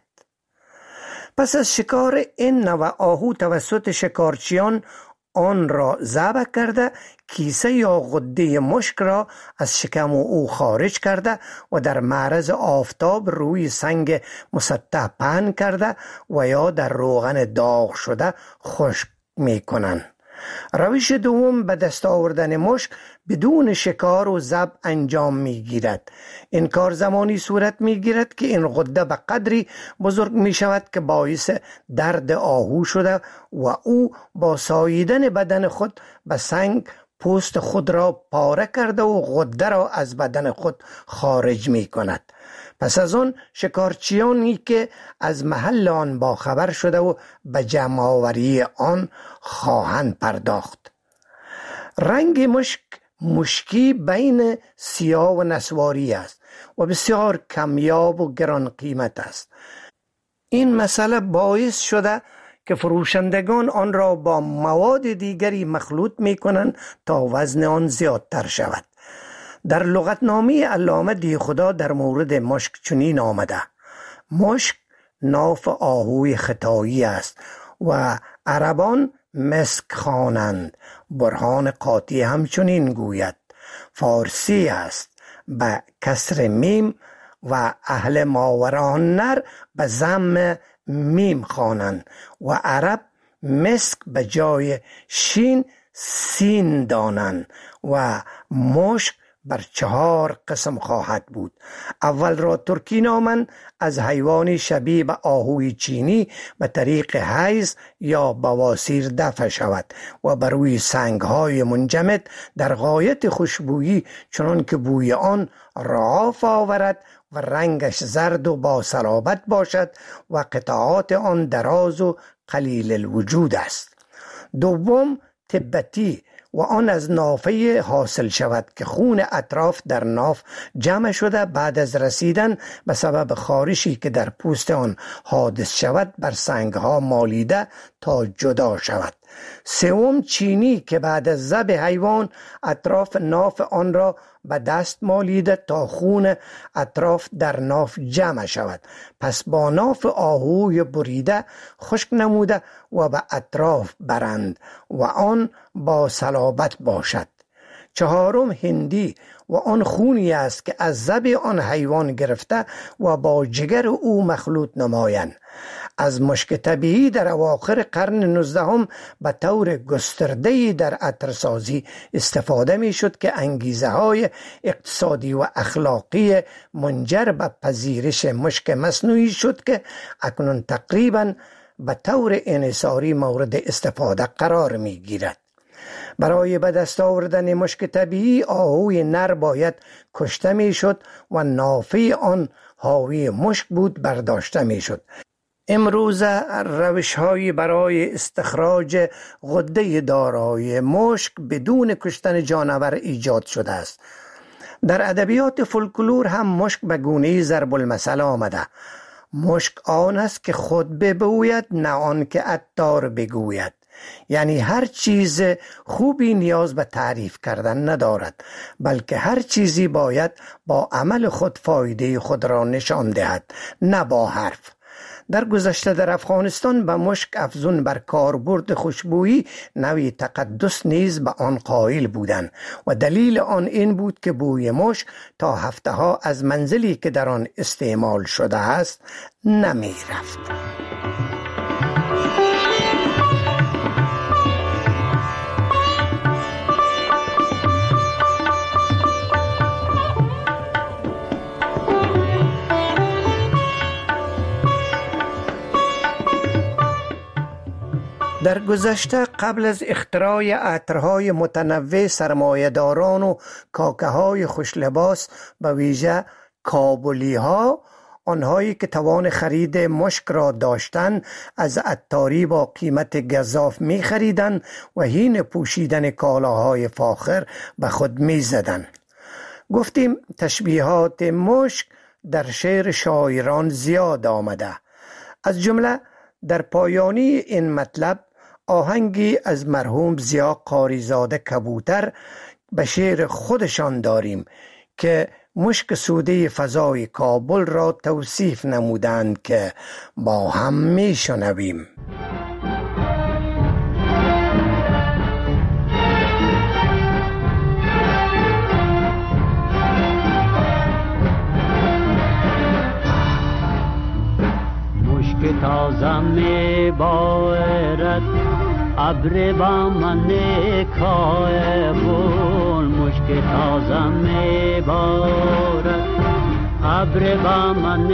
پس از شکار این نوع آهو توسط شکارچیان آن را ذبح کرده کیسه یا غده مشک را از شکم او خارج کرده و در معرض آفتاب روی سنگ مسطح پهن کرده و یا در روغن داغ شده خشک می کنند. روش دوم به دست آوردن مشک بدون شکار و ذبح انجام می گیرد. این کار زمانی صورت می گیرد که این غده به قدری بزرگ می شود که باعث درد آهو شده و او با ساییدن بدن خود به سنگ پوست خود را پاره کرده و غده را از بدن خود خارج می کند. پس از آن شکارچیانی که از محل آن باخبر شده و به جمع آوری آن خواهند پرداخت. رنگ مشک مشکی بین سیاه و نسواری است و بسیار کمیاب و گران قیمت است. این مسئله باعث شده که فروشندگان آن را با مواد دیگری مخلوط می کنند تا وزن آن زیادتر شود. در لغتنامه علامه دیخدا در مورد مشک چنین آمده: مشک ناف آهوی ختایی است و عربان مسک خوانند. برهان قاطی همچنین گوید: فارسی است به کسر میم و اهل ماورالنهر به ضم میم خوانند و عرب مسک به جای شین سین دانند و مشک بر 4 قسم خواهد بود. اول را ترکی نامند، از حیوانی شبیه به آهوی چینی به طریق حیض یا بواسیر دفع شود و بر روی سنگهای منجمد در غایت خوشبویی چنان که بوی آن رعاف آورد و رنگش زرد و با صلابت باشد و قطعات آن دراز و قلیل الوجود است. دوم تبتی و آن از نافه حاصل شود که خون اطراف در ناف جمع شده بعد از رسیدن به سبب خارشی که در پوست آن حادث شود بر سنگها مالیده تا جدا شود. سوم چینی که بعد از ذبح حیوان اطراف ناف آن را به دست مالیده تا خون اطراف در ناف جمع شود، پس با ناف آهوی بریده خشک نموده و به اطراف برند و آن با صلابت باشد. چهارم هندی و آن خونی است که از ذبح آن حیوان گرفته و با جگر او مخلوط نمایند. از مشک طبیعی در اواخر قرن 19 به طور گسترده‌ای در عطرسازی استفاده می شد که انگیزه های اقتصادی و اخلاقی منجر به پذیرش مشک مصنوعی شد که اکنون تقریباً به طور انحصاری مورد استفاده قرار می گیرد. برای به دست آوردن مشک طبیعی آهوی نر باید کشته می شد و نافه آن حاوی مشک بود برداشته می شد. امروز روش‌هایی برای استخراج غده دارای مشک بدون کشتن جانور ایجاد شده است. در ادبیات فولکلور هم مشک به گونه‌ای ضرب المثل آمده: مشک آن است که خود ببوید نه آن که عطار بگوید. یعنی هر چیز خوبی نیاز به تعریف کردن ندارد، بلکه هر چیزی باید با عمل خود فایده خود را نشان دهد، نه با حرف. در گذشته در افغانستان به مشک افزون بر کاربرد خوشبویی نوعی تقدس نیز به آن قائل بودند و دلیل آن این بود که بوی مشک تا هفته‌ها از منزلی که در آن استعمال شده است نمی رفت. در گذشته قبل از اختراع عطرهای متنوع، سرمایه‌داران و کاکه‌های خوشلباس به ویژه کابلی‌ها، آنهایی که توان خرید مشک را داشتند، از عطاری با قیمت گزاف می خریدند و حین پوشیدن کالاهای فاخر به خود می زدند. گفتیم تشبیهات مشک در شعر شاعران زیاد آمده. از جمله در پایانی این مطلب آهنگی از مرحوم ضیا قاریزاده کبوتر به شعر خودشان داریم که مشک سوده فضای کابل را توصیف نمودند که با هم می شنویم. مشک تازه می بارد ابر با من کابل، مشک تازه می بارد ابر با من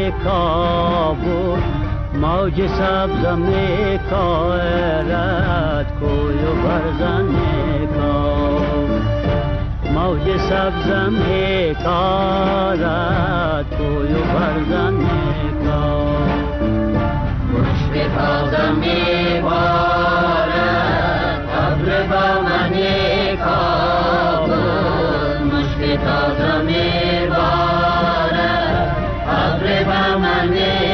کابل، موج سبز می کارد کوی و برزن کابل، موج سبز می کارد کوی و برزن کابل، مشک تازه می بارد ابر با من کابل، مشک تازه می بارد ابر با من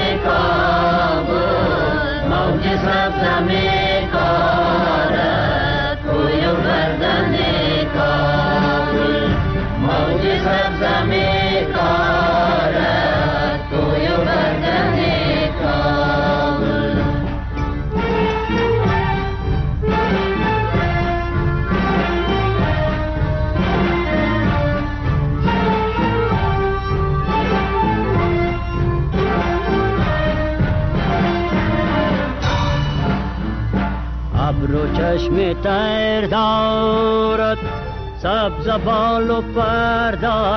کابل، موج سبز می کارد کوی و برزن کابل، موج سبز می کارد کوی و برزن کابل. ابر و چشم تر دارد سبز بال و پر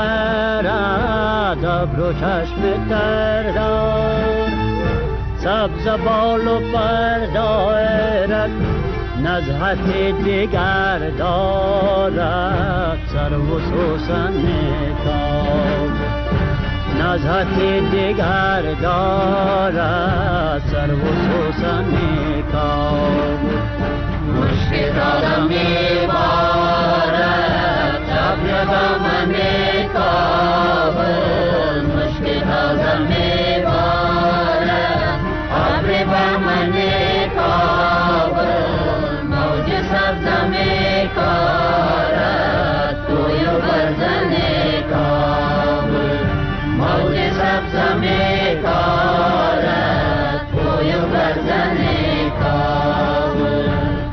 دارد، ابر و چشم تر دارد سبز بال و پر دارد، نزهت دیگر دارد سرو و سوسن کابل، نزهت دیگر دارد سرو و سوسن کابل، مشک تازه می بارد ابر با من کابل، مشک تازه می بارد ابر با من کابل، موج سبز می کارد کوی و برزن کابل، موج سبز می کارد کوی و برزن کابل.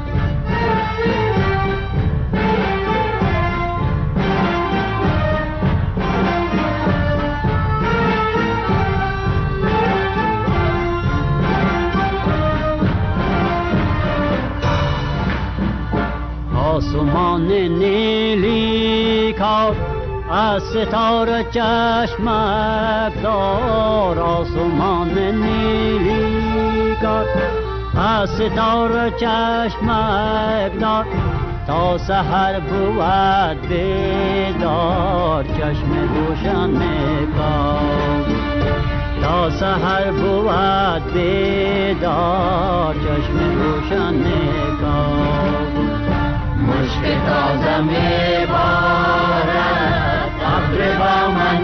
آسمان نیلی کار از ستاره چشمک دار، آسمان نیلی کار از ستاره چشمک دار، تا سحر بود بیدار چشم روشن کار، تا سحر بود بیدار چشم روشن کار، مشک تازه می بارد ابر با من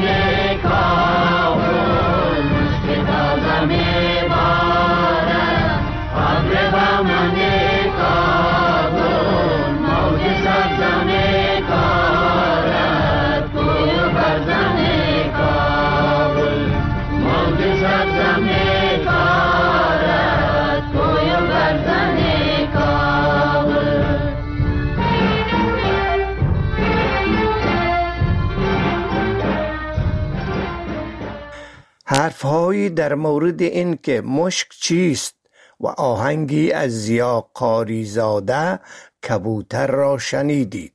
کابل، مشک تازه می بارد ابر با من کابل، موج سبز می کارد کوی و برزن کابل، موج سبز می کارد کوی و برزن کابل. حرفهایی در مورد این که مشک چیست و آهنگی از ضیا قاریزاده کبوتر را شنیدید.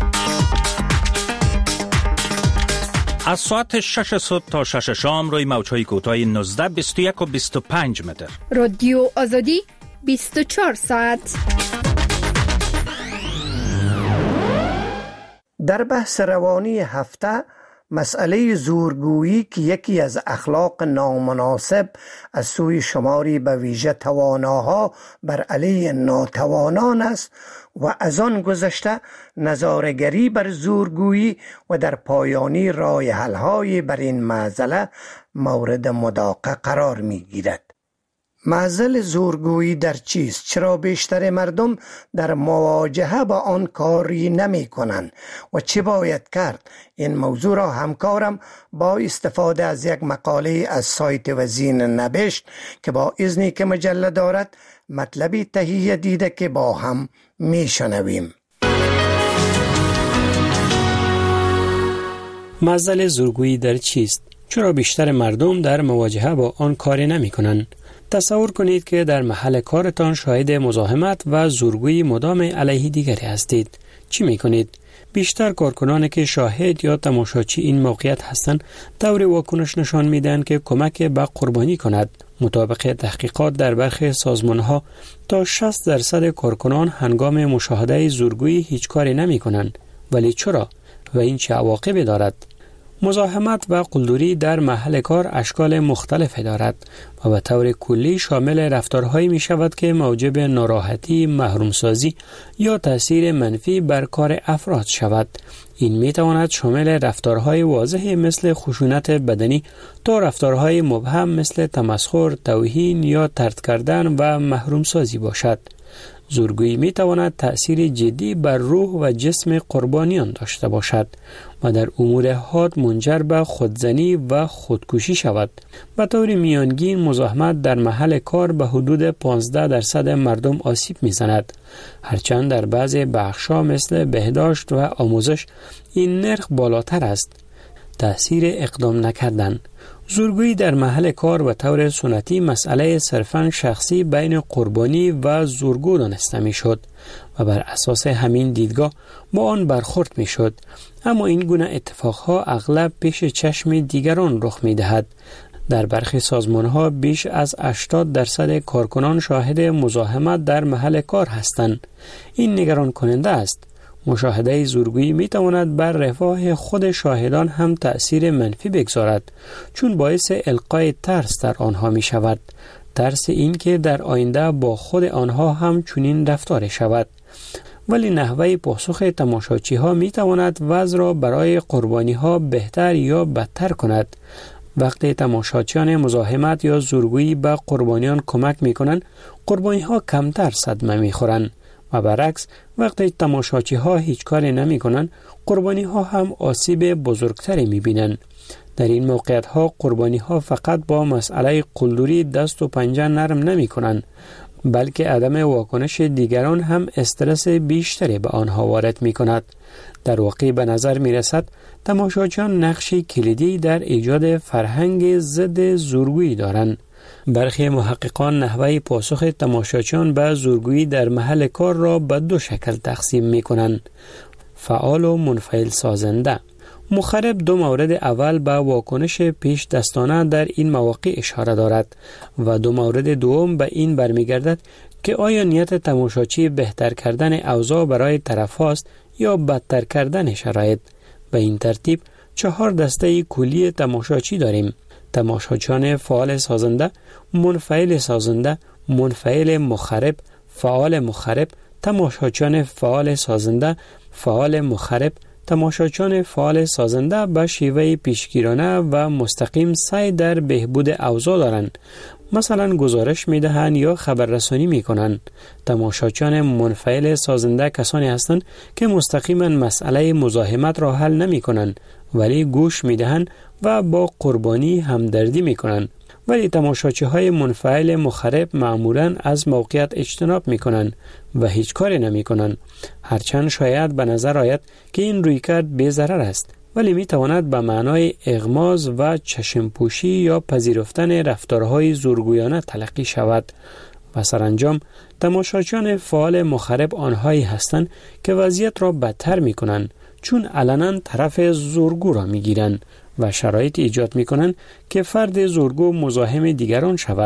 از ساعت 6 صبح تا 6 شام روی موج‌های کوتاه 19، 21 و 25 متر. رادیو آزادی 24 ساعت. در بحث روانی هفته مسئله زورگویی که یکی از اخلاق نامناسب از سوی شماری به ویژه تواناها بر علیه ناتوانان است و از آن گذشته نظاره‌گری بر زورگویی و در پایانی راه حل‌های بر این معضله مورد مداقه قرار می‌گیرد. معضل زورگویی در چیست؟ چرا بیشتر مردم در مواجهه با آن کاری نمی کنند و چه باید کرد؟ این موضوع را همکارم با استفاده از یک مقاله از سایت وزین نبشت که با اذنی که مجله دارد مطلبی تهیه دیده که با هم می شنویم. معضل زورگویی در چیست؟ چرا بیشتر مردم در مواجهه با آن کاری نمی کنند؟ تصور کنید که در محل کارتان شاهد مزاحمت و زورگویی مدام علیه دیگری هستید. چی می کنید؟ بیشتر کارکنان که شاهد یا تماشاچی این موقعیت هستند طور واکنش نشان میدن که کمک به قربانی کند. مطابق تحقیقات در برخی سازمانها تا 60% کارکنان هنگام مشاهده زورگویی هیچ کاری نمی کنند. ولی چرا؟ و این چه عواقبی دارد؟ مزاحمت و قلدری در محل کار اشکال مختلفی دارد و به طور کلی شامل رفتارهایی می شود که موجب ناراحتی، محرومسازی یا تأثیر منفی بر کار افراد شود. این می تواند شامل رفتارهای واضح مثل خشونت بدنی تا رفتارهای مبهم مثل تمسخر، توهین یا طرد کردن و محرومسازی باشد. زورگویی می تواند تأثیر جدی بر روح و جسم قربانیان داشته باشد و در امور حاد منجر به خودزنی و خودکشی شود. به طور میانگین مزاحمت در محل کار به حدود 15% مردم آسیب می زند. هرچند در بعضی بخش‌ها مثل بهداشت و آموزش این نرخ بالاتر است. تأثیر اقدام نکردن. زورگویی در محل کار و طور سنتی مسئله صرفاً شخصی بین قربانی و زورگو دانسته می شد و بر اساس همین دیدگاه با آن برخورد می شد. اما این گونه اتفاقها اغلب پیش چشم دیگران رخ می دهد. در برخی سازمانها بیش از 80% کارکنان شاهد مزاحمت در محل کار هستند. این نگران کننده است. مشاهده زورگویی می تواند بر رفاه خود شاهدان هم تأثیر منفی بگذارد، چون باعث القای ترس در آنها می شود. ترس این که در آینده با خود آنها هم چنین رفتار شود. ولی نحوه پاسخ تماشاچی ها می تواند وضع را برای قربانی ها بهتر یا بدتر کند. وقتی تماشاچیان مزاحمت یا زورگویی به قربانیان کمک می کنند، قربانی ها کمتر صدمه می خورند. و برعکس وقتی تماشاچی ها هیچ کاری نمی کنند، قربانی ها هم آسیب بزرگتری می بینند. در این موقعیت ها قربانی ها فقط با مسئله قلدری دست و پنجه نرم نمی کنند، بلکه عدم واکنش دیگران هم استرس بیشتری به آنها وارد می کند. در واقع به نظر می رسد تماشاچیان نقشی کلیدی در ایجاد فرهنگ ضد زورگویی دارند. برخی محققان نحوه پاسخ تماشاچیان به زورگویی در محل کار را به دو شکل تقسیم می کنند: فعال و منفعل سازنده. مخرب دو مورد اول به واکنش پیش دستانه در این مواقع اشاره دارد و دو مورد دوم به این برمیگردد که آیا نیت تماشاچی بهتر کردن اوضاع برای طرف هاست یا بدتر کردن شرایط. به این ترتیب 4 دسته کلی تماشاچی داریم: تماشاچیان فعال سازنده، منفعل سازنده، منفعل مخرب، فعال مخرب، تماشاچیان فعال سازنده، فعال مخرب. تماشاچیان فعال سازنده به شیوه پیشگیرانه و مستقیم سعی در بهبود اوضاع دارند. مثلا گزارش می دهند یا خبررسانی می کنند. تماشاچیان منفعل سازنده کسانی هستند که مستقیما مسئله مزاحمت را حل نمی کنند، ولی گوش می دهند و با قربانی همدردی می کنند. ولی تماشاچی های منفعل مخرب معمولاً از موقعیت اجتناب می کنند و هیچ کاری نمی کنند. هرچند شاید به نظر آید که این رویکرد بی ضرر است، ولی می تواند به معنای اغماض و چشمپوشی یا پذیرفتن رفتارهای زورگویانه تلقی شود. و سرانجام تماشاچیان فعال مخرب آنهایی هستند که وضعیت را بدتر می کنند، چون علنا طرف زورگو را می گیرند و شرایط ایجاد می کنند که فرد زورگو مزاحم دیگران شود.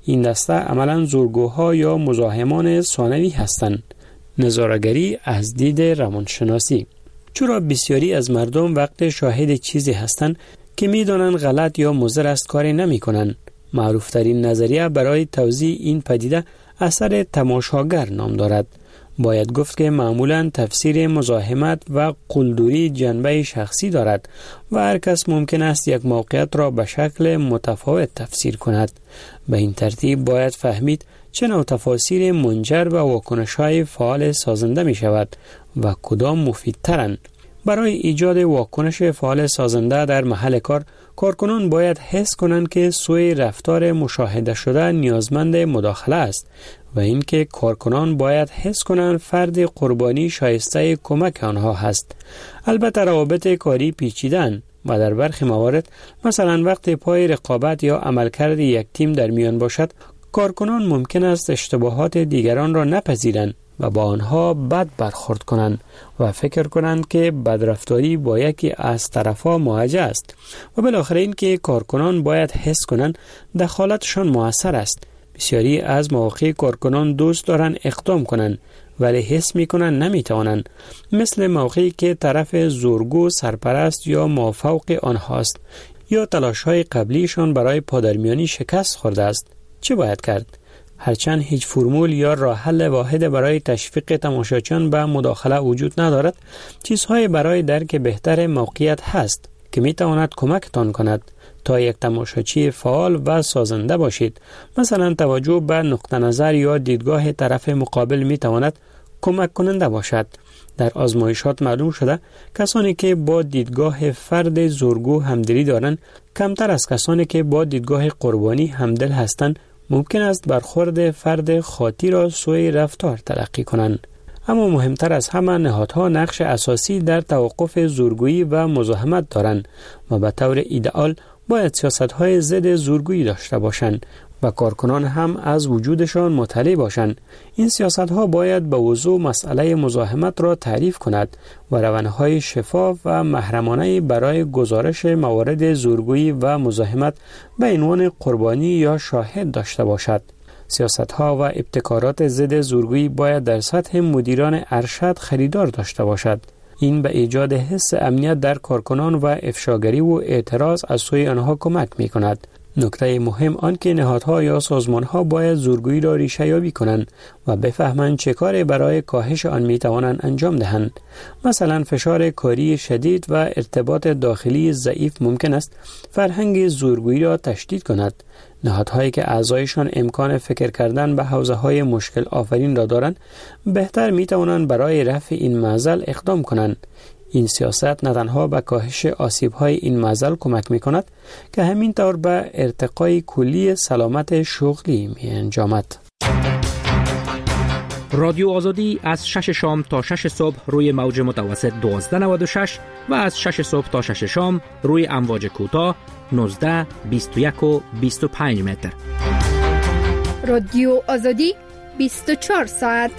این دسته عملاً زورگوها یا مزاحمان ثانوی هستند. نظاره‌گری از دید روانشناسی. چرا بسیاری از مردم وقت شاهد چیزی هستند که می‌دانند غلط یا مضر است کاری نمی‌کنند. معروفترین نظریه برای توضیح این پدیده اثر تماشاگر نام دارد. باید گفت که معمولاً تفسیر مزاحمت و قلدری جنبه شخصی دارد و هر کس ممکن است یک موقعیت را به شکل متفاوت تفسیر کند. به این ترتیب باید فهمید چه نوع تفاسیر منجر به واکنش‌های فعال سازنده می شود و کدام مفیدترند. برای ایجاد واکنش فعال سازنده در محل کار، کارکنان باید حس کنند که سوی رفتار مشاهده شده نیازمند مداخله است و اینکه کارکنان باید حس کنند فرد قربانی شایسته کمک آنها هست. البته روابط کاری پیچیده‌اند و در برخی موارد، مثلا وقت پای رقابت یا عملکرد یک تیم در میان باشد، کارکنان ممکن است اشتباهات دیگران را نپذیرند و با آنها بد برخورد کنند و فکر کنند که بدرفتاری با یکی از طرفها موجه است و بالاخره این که کارکنان باید حس کنند دخالتشان مؤثر است. بسیاری از مواقع کارکنان دوست دارند اقدام کنند ولی حس می‌کنند نمی‌توانند، مثل موقعی که طرف زورگو سرپرست یا مافوق آنهاست یا تلاش‌های قبلیشان برای پادرمیانی شکست خورده است. چه باید کرد؟ هرچند هیچ فرمول یا راه حل واحد برای تشویق تماشاچیان به مداخله وجود ندارد، چیزهای برای درک بهتر موقعیت هست که میتواند کمکتان کند تا یک تماشاچی فعال و سازنده باشید. مثلا توجه به نقطه نظر یا دیدگاه طرف مقابل میتواند کمک کننده باشد. در آزمایشات معلوم شده کسانی که با دیدگاه فرد زورگو همدلی دارند کمتر از کسانی که با دیدگاه قربانی همدل هستند ممکن است برخورد فرد خاطی را سوی رفتار تلقی کنند. اما مهمتر از همه، نهادها نقش اساسی در توقف زورگویی و مزاحمت دارند و به طور ایدئال باید سیاست‌های ضد زورگویی داشته باشند و کارکنان هم از وجودشان مطلع باشند. این سیاست‌ها باید به وضوح مسئله مزاحمت را تعریف کند و روانهای شفاف و محرمانه برای گزارش موارد زورگویی و مزاحمت به عنوان قربانی یا شاهد داشته باشد. سیاست‌ها و ابتکارات ضد زورگویی باید در سطح مدیران ارشد خریدار داشته باشد. این به ایجاد حس امنیت در کارکنان و افشاگری و اعتراض از سوی آنها کمک می‌کند. نکته مهم آن که نهادها یا سازمانها باید زورگویی را ریشه یابی کنند و بفهمند چه کاری برای کاهش آن می‌توانند انجام دهند. مثلا فشار کاری شدید و ارتباط داخلی ضعیف ممکن است فرهنگ زورگویی را تشدید کند. نهادهایی که اعضایشان امکان فکر کردن به حوزه‌های مشکل آفرین را دارند بهتر می‌توانند برای رفع این معضل اقدام کنند. این سیاست نه تنها به کاهش آسیب‌های این معضل کمک می‌کند که همینطور به ارتقای کلی سلامت شغلی می‌انجامد. رادیو آزادی از 6 شام تا 6 صبح روی موج متوسط 1296 و از 6 صبح تا 6 شام روی امواج کوتاه 19، 21 و 25 متر. رادیو آزادی 24 ساعت.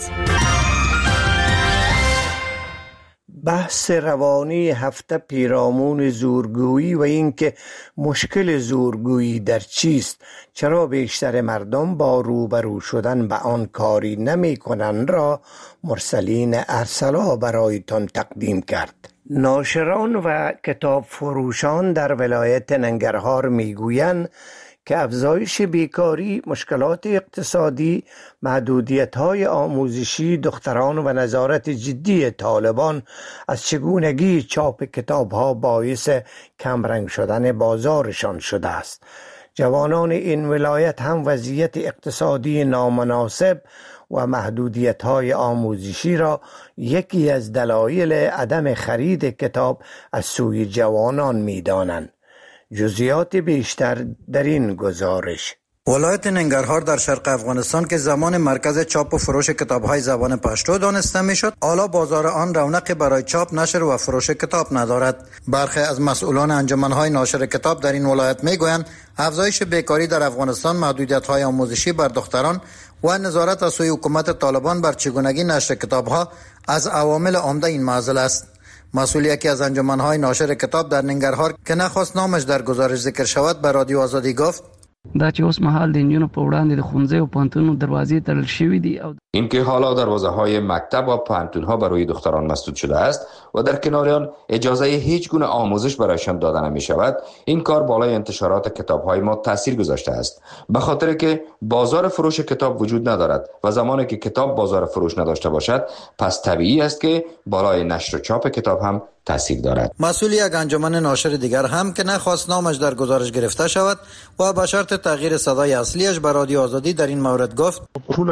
بحث روانی هفته پیرامون زورگویی و اینکه مشکل زورگویی در چیست، چرا بیشتر مردم با روبرو شدن به آن کاری نمی کنند را مرسلین ارسلا برایتان تقدیم کرد. ناشران و کتاب فروشان در ولایت ننگرهار میگویند که افزایش بیکاری، مشکلات اقتصادی، محدودیت‌های آموزشی دختران و نظارت جدی طالبان از چگونگی چاپ کتاب‌ها باعث کمرنگ شدن بازارشان شده است. جوانان این ولایت هم وضعیت اقتصادی نامناسب و محدودیت‌های آموزشی را یکی از دلایل عدم خرید کتاب از سوی جوانان می‌دانند. جزئیات بیشتر در این گزارش. ولایت ننگرهار در شرق افغانستان که زمان مرکز چاپ و فروش کتاب‌های زبان پشتو دانسته می‌شد، حالا بازار آن رونقی برای چاپ، نشر و فروش کتاب ندارد. برخی از مسئولان انجمن‌های ناشر کتاب در این ولایت می‌گویند افزایش بیکاری در افغانستان، محدودیت‌های آموزشی بر دختران و نظارت از سوی حکومت طالبان بر چگونگی نشر کتاب‌ها از عوامل عمده این معضل است. مسئول یکی از انجمن‌های ناشر کتاب در ننگرهار که نخواست نامش در گزارش ذکر شود به رادیو آزادی گفت: دا چې اوس مهال د انجونو په وړاندې د ښوونځي او پوهنتونونو دروازې تړل شوي دي. اینکه حالا دروازه‌های مکتب و پوهنتون‌ها برای دختران مسدود شده است و در کنار آن اجازه هیچ گونه آموزش برایشان داده نمی‌شود، این کار بالای انتشارات کتاب‌های ما تاثیر گذاشته است. به خاطر که بازار فروش کتاب وجود ندارد و زمانی که کتاب بازار فروش نداشته باشد، پس طبیعی است که بالای نشر و چاپ کتاب هم تاثیر دارد. مسئول یک انجمن ناشر دیگر هم که نخواست نامش در گزارش گرفته شود و به شرط تغییر صدای اصلیش به رادیو آزادی در این مورد گفت: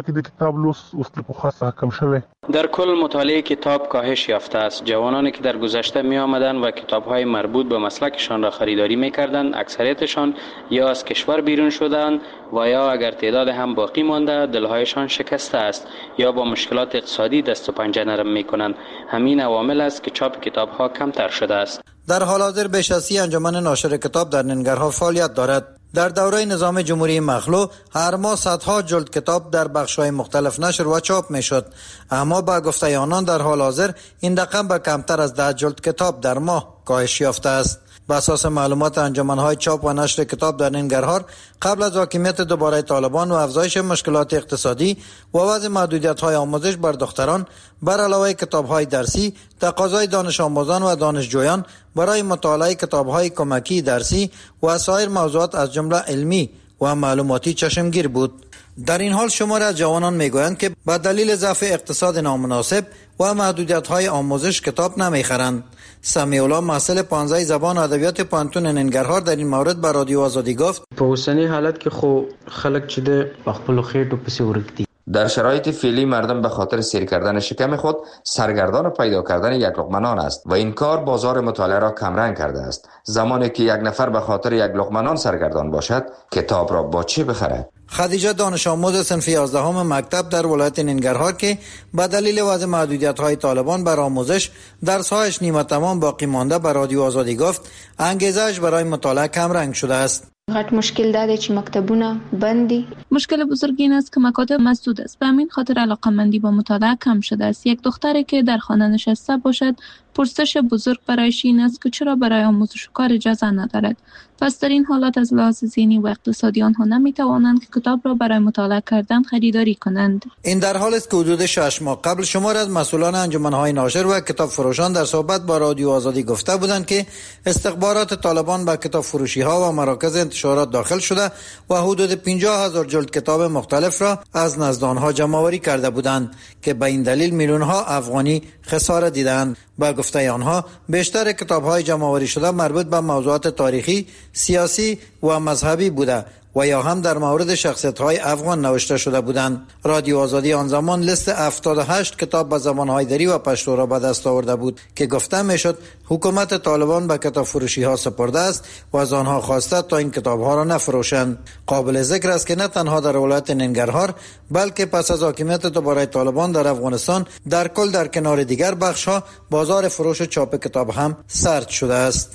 در کل مطالعه کتاب کاهش یافته است. جوانانی که در گذشته می آمدند و کتاب‌های مربوط به مسلکشان را خریداری می‌کردند، اکثریتشان یا از کشور بیرون شدند و یا اگر تعداد هم باقی مانده دلهایشان شکسته است یا با مشکلات اقتصادی دست و پنجه نرم می‌کنند. همین عوامل است که چاپ کتاب‌ها کمتر شده است. در حال حاضر بیش از 30 انجمن ناشر کتاب در ننگرهار فعالیت دارد. در دوره نظام جمهوری مخلوع هر ماه صدها جلد کتاب در بخش‌های مختلف نشر و چاپ می‌شد، اما با گفته آنان در حال حاضر این رقم به کمتر از 10 جلد کتاب در ماه کاهش یافته است. بر اساس معلومات انجمن‌های چاپ و نشر کتاب در ننگرهار، قبل از حاکمیت دوباره طالبان و افزایش مشکلات اقتصادی و وضع محدودیت‌های آموزش بر دختران، بر علاوه کتاب‌های درسی، تقاضای دانش آموزان و دانشجویان برای مطالعه کتاب‌های کمکی درسی و سایر موضوعات از جمله علمی و معلوماتی چشمگیر بود. در این حال شماری از جوانان میگویند که به دلیل ضعف اقتصاد نامناسب و محدودیت‌های آموزش کتاب نمیخرند. سمیع الله محصل 15 زبان و ادبیات پوهنتون ننگرهار در این مورد به رادیو آزادی گفت: په اوسنی حالت کې خو خلک چې د خپل خېټو پسې ورک دي. در شرایط فعلی مردم به خاطر سیر کردن شکم خود سرگردان پیدا کردن یک لقمه نان است و این کار بازار مطالعه را کمرنگ کرده است. زمانی که یک نفر به خاطر یک لقمه نان سرگردان باشد، کتاب را با چه بخرد؟ خدیجه دانش آموز صنف 11 مکتب در ولایت ننگرهار که به دلیل وضع محدودیت‌های طالبان بر آموزش درس‌هایش نیمه تمام باقی مانده به رادیو آزادی گفت انگیزش برای مطالعه کم رنگ شده است. غټ مشکل دا دی چې مکتبونه بندي. مشکل بزرگ این است که مکاتب مسدود است. به همین خاطر علاقه‌مندی با مطالعه کم شده است. یک دختری که در خانه نشسته باشد، پرسش بزرگ برایش این است که چرا برای آموزش و کار اجازه ندارد. پس در این حالات از لحاظ ذهنی و اقتصادی آنها نمیتوانند که کتاب را برای مطالعه کردن خریداری کنند. این در حال است که حدود 6 ماه قبل شمار از مسئولان انجمن‌های ناشر و کتاب فروشان در صحبت با رادیو آزادی گفته بودند که استخبارات طالبان به کتاب فروشی‌ها و مراکز انتشارات داخل شده و حدود 50,000 جلد کتاب مختلف را از نزد آنها جمع‌آوری کرده بودند که به این دلیل میلیون‌ها افغانی خسارت دیدند. با گفته آنها بیشتر کتاب‌های جمع‌آوری شده مربوط به موضوعات تاریخی، سیاسی و مذهبی بوده و یا هم در مورد شخصیت‌های افغان نوشته شده بودند. رادیو آزادی آن زمان لیست 78 کتاب به زبان‌های دری و پشتو را به دست آورده بود که گفته میشد حکومت طالبان به کتاب فروشی‌ها سپرده است و از آنها خواسته تا این کتاب‌ها را نفروشند. قابل ذکر است که نه تنها در ولایت ننگرهار بلکه پس از حاکمیت دوباره طالبان در افغانستان در کل در کنار دیگر بخش‌ها بازار فروش و چاپ کتاب هم سرد شده است.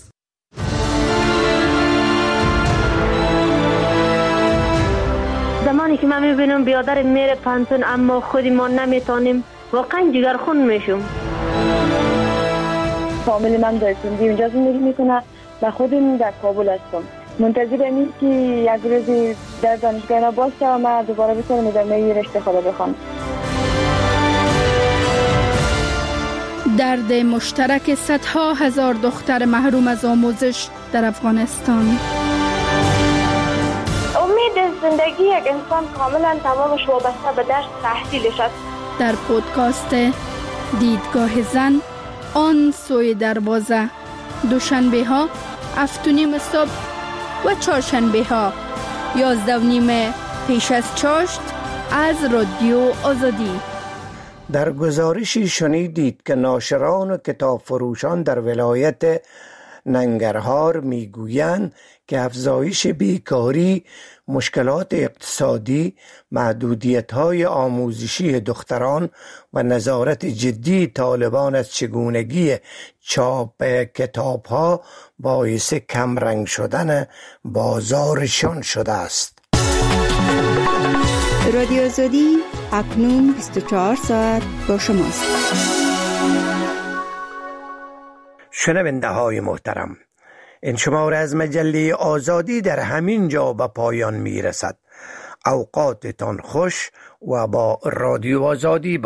زمانی که من میبینم بیادر میره پانتون اما خودی ما نمیتونیم، واقعا جگرخون میشم. فامیل من در سندی اونجا زندگی میکنه و خودم در کابل هستم. منتظرم این که یک روزی در دانشگاه باشه و من دوباره بتونم ادامه رشته خود بخونم. درد مشترک صدها هزار دختر محروم از آموزش در افغانستان. امید زندگی یک انسان کاملا تمامش وابسته به درس تحصیلش است. در پودکاست دیدگاه زن آن سوی دروازه، دوشنبه ها 7:30 صبح و چهارشنبه ها 11:30 پیش از چاشت از رادیو آزادی. در گزارشی شنیدید که ناشران و کتاب فروشان در ولایت ننگرهار میگویند که افزایش بیکاری، مشکلات اقتصادی، محدودیت‌های آموزشی دختران و نظارت جدی طالبان از چگونگی چاپ کتاب‌ها باعث کمرنگ شدن بازارشان شده است. رادیو آزادی اکنون 24 ساعت با شماست. شنونده های محترم، این شماره از مجله آزادی در همین جا به پایان می رسد. اوقاتتان خوش و با رادیو آزادی